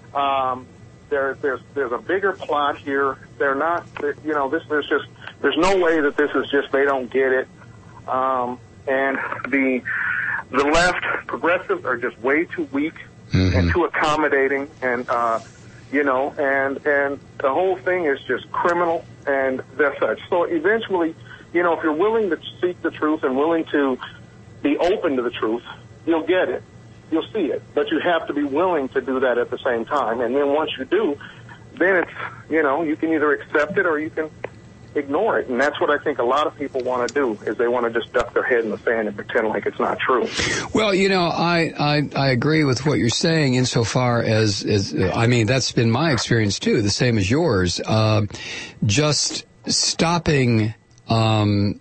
Um, there, there's, there's a bigger plot here. They're not, you know, this, there's just, there's no way that this is just, they don't get it. Um, And the the left progressives are just way too weak mm-hmm. and too accommodating, and uh, you know, and and the whole thing is just criminal and that's such. So eventually, you know, if you're willing to seek the truth and willing to be open to the truth, you'll get it, you'll see it. But you have to be willing to do that at the same time. And then once you do, then it's, you know, you can either accept it or you can ignore it. And that's what I think a lot of people want to do, is they want to just duck their head in the sand and pretend like it's not true. Well, you know, I, I, I agree with what you're saying insofar as, as, I mean, that's been my experience too, the same as yours. Uh, just stopping, um,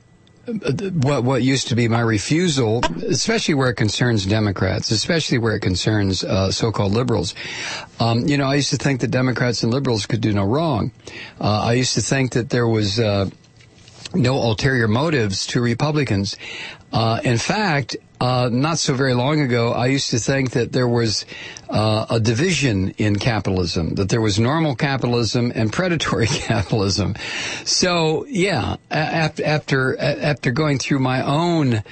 what what used to be my refusal, especially where it concerns Democrats, especially where it concerns uh, so-called liberals. Um, you know, I used to think that Democrats and liberals could do no wrong. Uh, I used to think that there was uh, no ulterior motives to Republicans. Uh, in fact, uh, not so very long ago, I used to think that there was uh, a division in capitalism, that there was normal capitalism and predatory capitalism. So, yeah, after after, after going through my own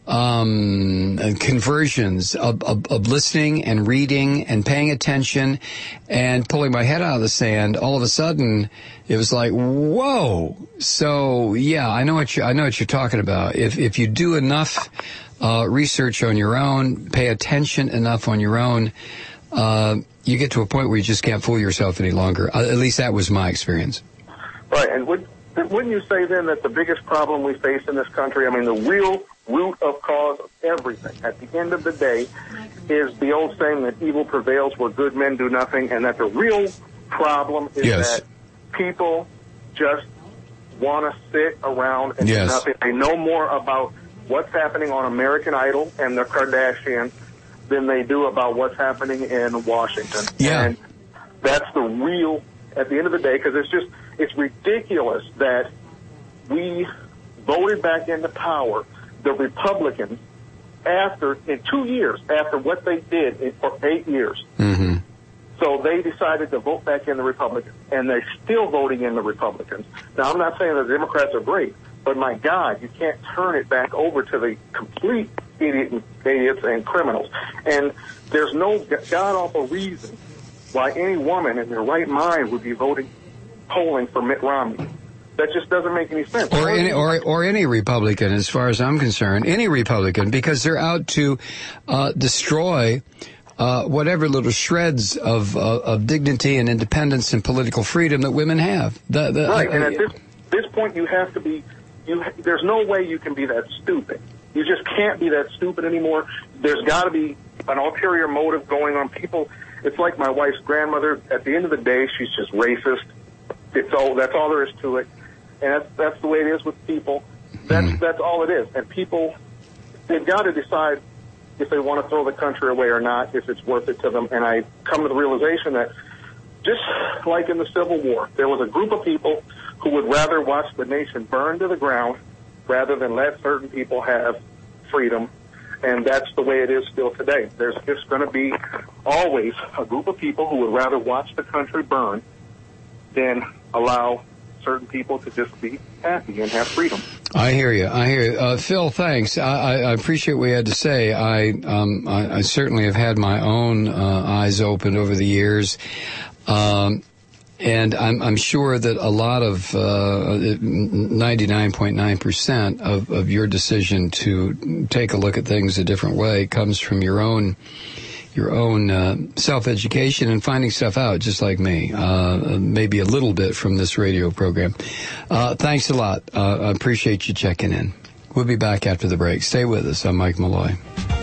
um conversions of, of, of listening and reading and paying attention and pulling my head out of the sand, all of a sudden it was like, whoa. So yeah, I know what you I know what you're talking about. If if you do enough uh research on your own, pay attention enough on your own, uh you get to a point where you just can't fool yourself any longer. Uh, at least that was my experience. Right, and would, wouldn't you say then that the biggest problem we face in this country, I mean, the real root of cause of everything, at the end of the day, is the old saying that evil prevails where good men do nothing, and that the real problem is Yes. that people just want to sit around and Yes. do nothing. They know more about what's happening on American Idol and the Kardashians than they do about what's happening in Washington. Yeah. And that's the real, at the end of the day, because it's just, it's ridiculous that we voted back into power the Republicans after, in two years, after what they did in, for eight years. Mm-hmm. So they decided to vote back in the Republicans, and they're still voting in the Republicans. Now, I'm not saying that the Democrats are great, but my God, you can't turn it back over to the complete idiot, idiots and criminals. And there's no god-awful reason why any woman in their right mind would be voting, polling for Mitt Romney. That just doesn't make any sense. Or any, or, or any Republican, as far as I'm concerned, any Republican, because they're out to uh, destroy uh, whatever little shreds of, uh, of dignity and independence and political freedom that women have. The, the, right, uh, and at this this point, you have to be. You there's no way you can be that stupid. You just can't be that stupid anymore. There's got to be an ulterior motive going on. People, it's like my wife's grandmother. At the end of the day, she's just racist. It's all. That's all there is to it. And that's, that's the way it is with people. That's mm. that's all it is. And people, they've got to decide if they want to throw the country away or not, if it's worth it to them. And I come to the realization that just like in the Civil War, there was a group of people who would rather watch the nation burn to the ground rather than let certain people have freedom. And that's the way it is still today. There's just going to be always a group of people who would rather watch the country burn than allow certain people to just be happy and have freedom. I hear you. I hear you. Uh, Phil, thanks. I, I, I appreciate what you had to say. I, um, I, I certainly have had my own uh, eyes opened over the years. Um, and I'm, I'm sure that a lot of, uh, ninety-nine point nine percent of, of your decision to take a look at things a different way comes from your own your own uh, self-education and finding stuff out, just like me. Uh, maybe a little bit from this radio program. Uh, thanks a lot. Uh, I appreciate you checking in. We'll be back after the break. Stay with us. I'm Mike Malloy.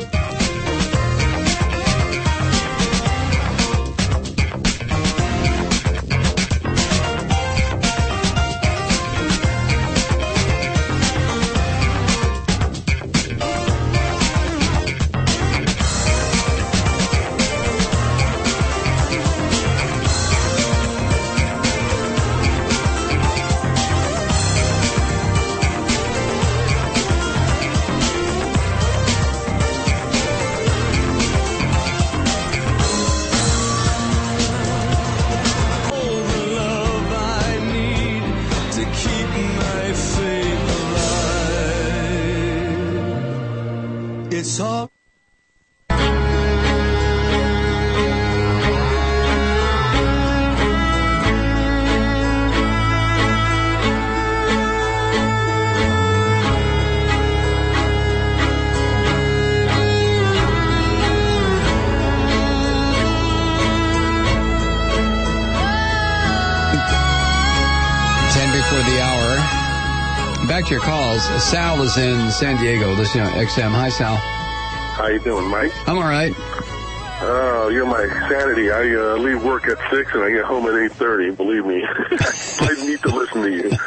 Your calls. Sal is in San Diego, listening on X M. Hi, Sal. How you doing, Mike? I'm all right. Oh, you're my sanity. I uh, leave work at six and I get home at eight thirty. Believe me, I need to listen to you.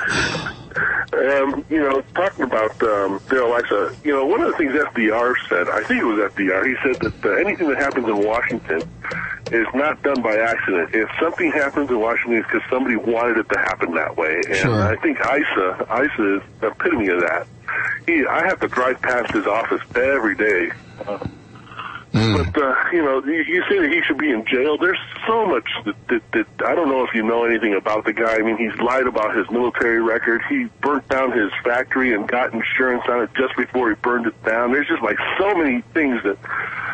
Um, you know, talking about um, Bill Alexa, you know, one of the things F D R said, I think it was F D R, he said that uh, anything that happens in Washington is not done by accident. If something happens in Washington, it's because somebody wanted it to happen that way. And sure. I think Issa, Issa is the epitome of that. He, I have to drive past his office every day. Uh, Mm. But, uh, you know, you, you say that he should be in jail. There's so much that, that, that I don't know if you know anything about the guy. I mean, he's lied about his military record. He burnt down his factory and got insurance on it just before he burned it down. There's just like so many things that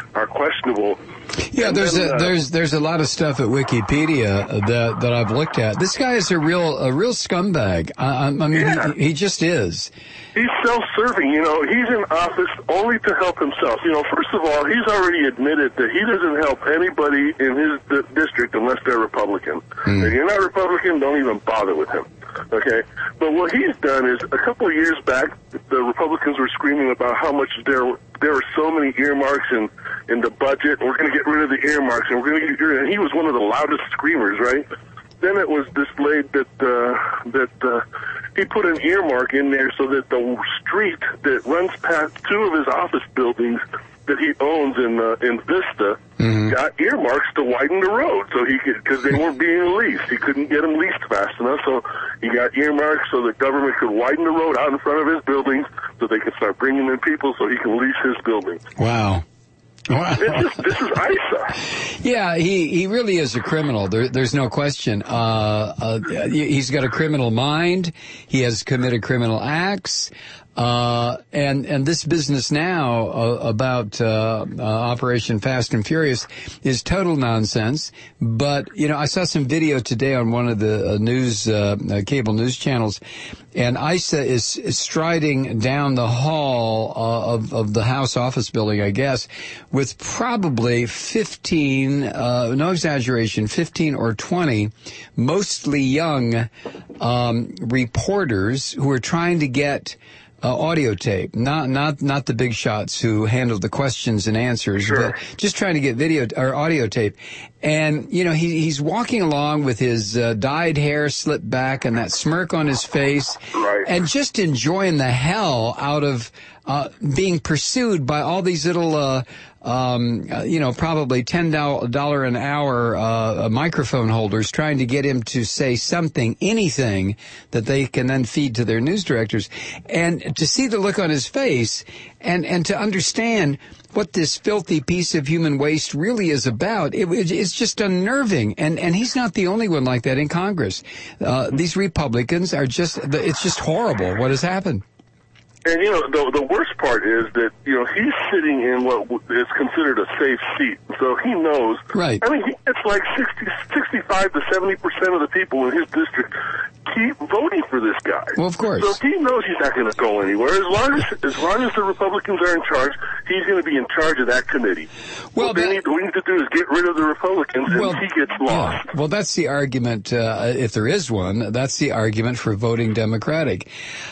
are questionable. Yeah, And there's then, a, uh, there's there's a lot of stuff at Wikipedia that that I've looked at. This guy is a real a real scumbag. I, I mean, Yeah. he, he just is. He's self-serving, you know. He's in office only to help himself. You know, first of all, he's already admitted that he doesn't help anybody in his d- district unless they're Republican. Mm. If you're not Republican, don't even bother with him. Okay? But what he's done is, a couple of years back, the Republicans were screaming about how much there there were so many earmarks in, in the budget. We're going to get rid of the earmarks, and we're going to get rid of, and he was one of the loudest screamers, right? Then it was displayed that uh, that uh, he put an earmark in there so that the street that runs past two of his office buildings that he owns in uh, in Vista Mm-hmm. got earmarks to widen the road, so he could, because they weren't being leased. He couldn't get them leased fast enough, so he got earmarks so the government could widen the road out in front of his buildings, so they could start bringing in people, so he can lease his building. Wow. Wow. This is this is I S A. Yeah, he, he really is a criminal. There, there's no question. Uh, uh, he's got a criminal mind. He has committed criminal acts. Uh, and, and this business now uh, about, uh, uh, Operation Fast and Furious is total nonsense. But, you know, I saw some video today on one of the uh, news, uh, uh, cable news channels, and I S A is, is striding down the hall uh, of, of the House office building, I guess, with probably fifteen, uh, no exaggeration, fifteen or twenty, mostly young, um, reporters who are trying to get Uh, audio tape, not not not the big shots who handle the questions and answers, Sure. but just trying to get video or audio tape. And you know, he he's walking along with his uh, dyed hair slipped back and that smirk on his face, Right. and just enjoying the hell out of uh, being pursued by all these little, uh, um, uh, you know, probably ten dollars an hour uh, microphone holders trying to get him to say something, anything that they can then feed to their news directors. And to see the look on his face and, and to understand what this filthy piece of human waste really is about, it, it's just unnerving. And, and he's not the only one like that in Congress. Uh, these Republicans are just, it's just horrible what has happened. And, you know, the, the worst part is that, you know, he's sitting in what is considered a safe seat. So he knows. Right. I mean, he, it's like sixty, sixty-five to seventy percent of the people in his district keep voting for this guy. Well, of course. So he knows he's not going to go anywhere. As long as, as long as the Republicans are in charge, he's going to be in charge of that committee. Well, what they that- need, we need to do is get rid of the Republicans, and Well, he gets lost. yeah. Well, that's the argument, uh, if there is one, that's the argument for voting Democratic.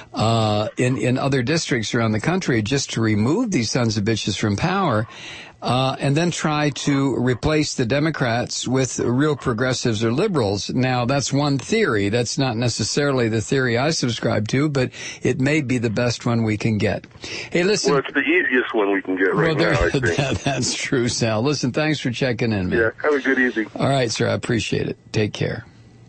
Uh, in, in other districts around the country, just to remove these sons of bitches from power, uh, and then try to replace the Democrats with real progressives or liberals. Now, that's one theory. That's not necessarily the theory I subscribe to, but it may be the best one we can get. Hey, listen. Well, it's the easiest one we can get right Well, there, now, I think. that, that's true, Sal. Listen, thanks for checking in, man. Yeah, have a good evening. All right, sir. I appreciate it. Take care.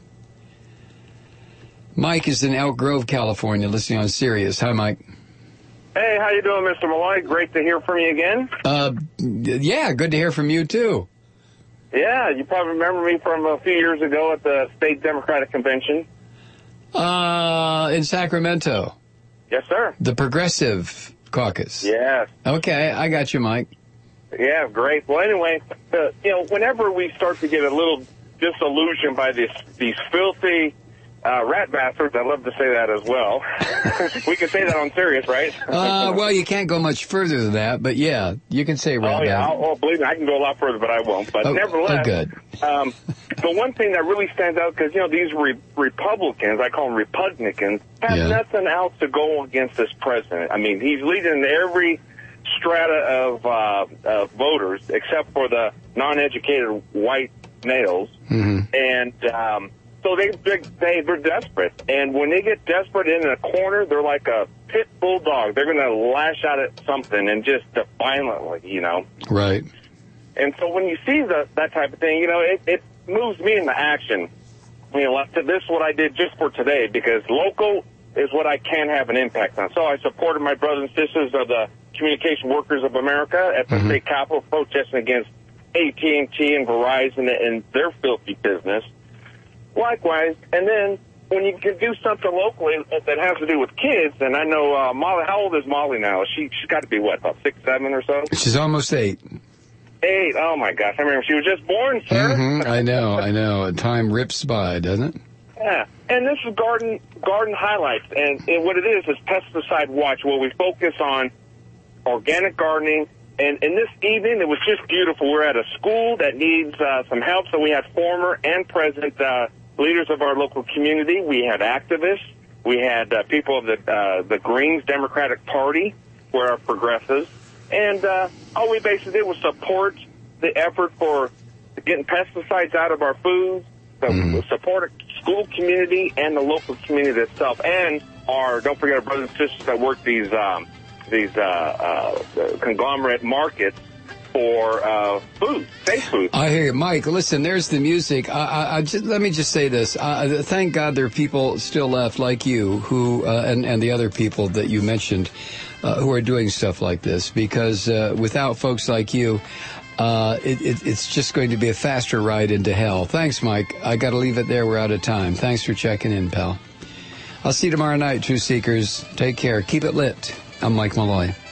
Mike is in Elk Grove, California, listening on Sirius. Hi, Mike. Hey, how you doing, Mister Malloy? Great to hear from you again. Uh, yeah, good to hear from you, too. Yeah, you probably remember me from a few years ago at the State Democratic Convention. Uh, in Sacramento. Yes, sir. The Progressive Caucus. Yes. Okay, I got you, Mike. Yeah, great. Well, anyway, uh, you know, whenever we start to get a little disillusioned by this, these filthy uh, rat bastards, I love to say that as well. We can say that on Sirius, right? Uh, well, you can't go much further than that, but yeah, you can say rat Oh, yeah. bastard. Oh, believe me, I can go a lot further, but I won't. But Oh, nevertheless, oh, good. Um, the one thing that really stands out, because, you know, these re- Republicans, I call them Republicans, have Yeah. nothing else to go against this president. I mean, he's leading every strata of uh, uh, voters, except for the non-educated white males. Mm-hmm. And um, so they, they, they, they're desperate. And when they get desperate in a corner, they're like a pit bull dog. They're going to lash out at something and just violently, you know. Right. And so when you see the, that type of thing, you know, it, it moves me into action. You know, like, this is what I did just for today, because local is what I can have an impact on. So I supported my brothers and sisters of the Communication Workers of America at the Mm-hmm. state capitol protesting against A T and T and Verizon and their filthy business. Likewise, and then when you can do something locally that has to do with kids, and I know uh, Molly, how old is Molly now? She, she's got to be, what, about six, seven or so? She's almost eight. eight. Oh, my gosh. I remember she was just born, sir. Mm-hmm. I know, I know. Time rips by, doesn't it? Yeah. And this is Garden Garden Highlights. And, and what it is is Pesticide Watch, where we focus on organic gardening. And, and this evening, it was just beautiful. We're at a school that needs uh, some help, so we had former and present uh, leaders of our local community. We had activists. We had uh, people of the uh, the Greens Democratic Party, who are progressives. And uh, all we basically did was support the effort for getting pesticides out of our foods, so mm-hmm. support a school community and the local community itself, and our, don't forget our brothers and sisters that work these um, these uh, uh, conglomerate markets for uh, food, safe food. I hear you. Mike, listen, there's the music. I, I, I just, let me just say this. Uh, thank God there are people still left like you who, uh, and, and the other people that you mentioned, uh, who are doing stuff like this, because uh, without folks like you, uh, it, it, it's just going to be a faster ride into hell. Thanks, Mike. I got to leave it there. We're out of time. Thanks for checking in, pal. I'll see you tomorrow night, Truth Seekers. Take care. Keep it lit. I'm Mike Malloy.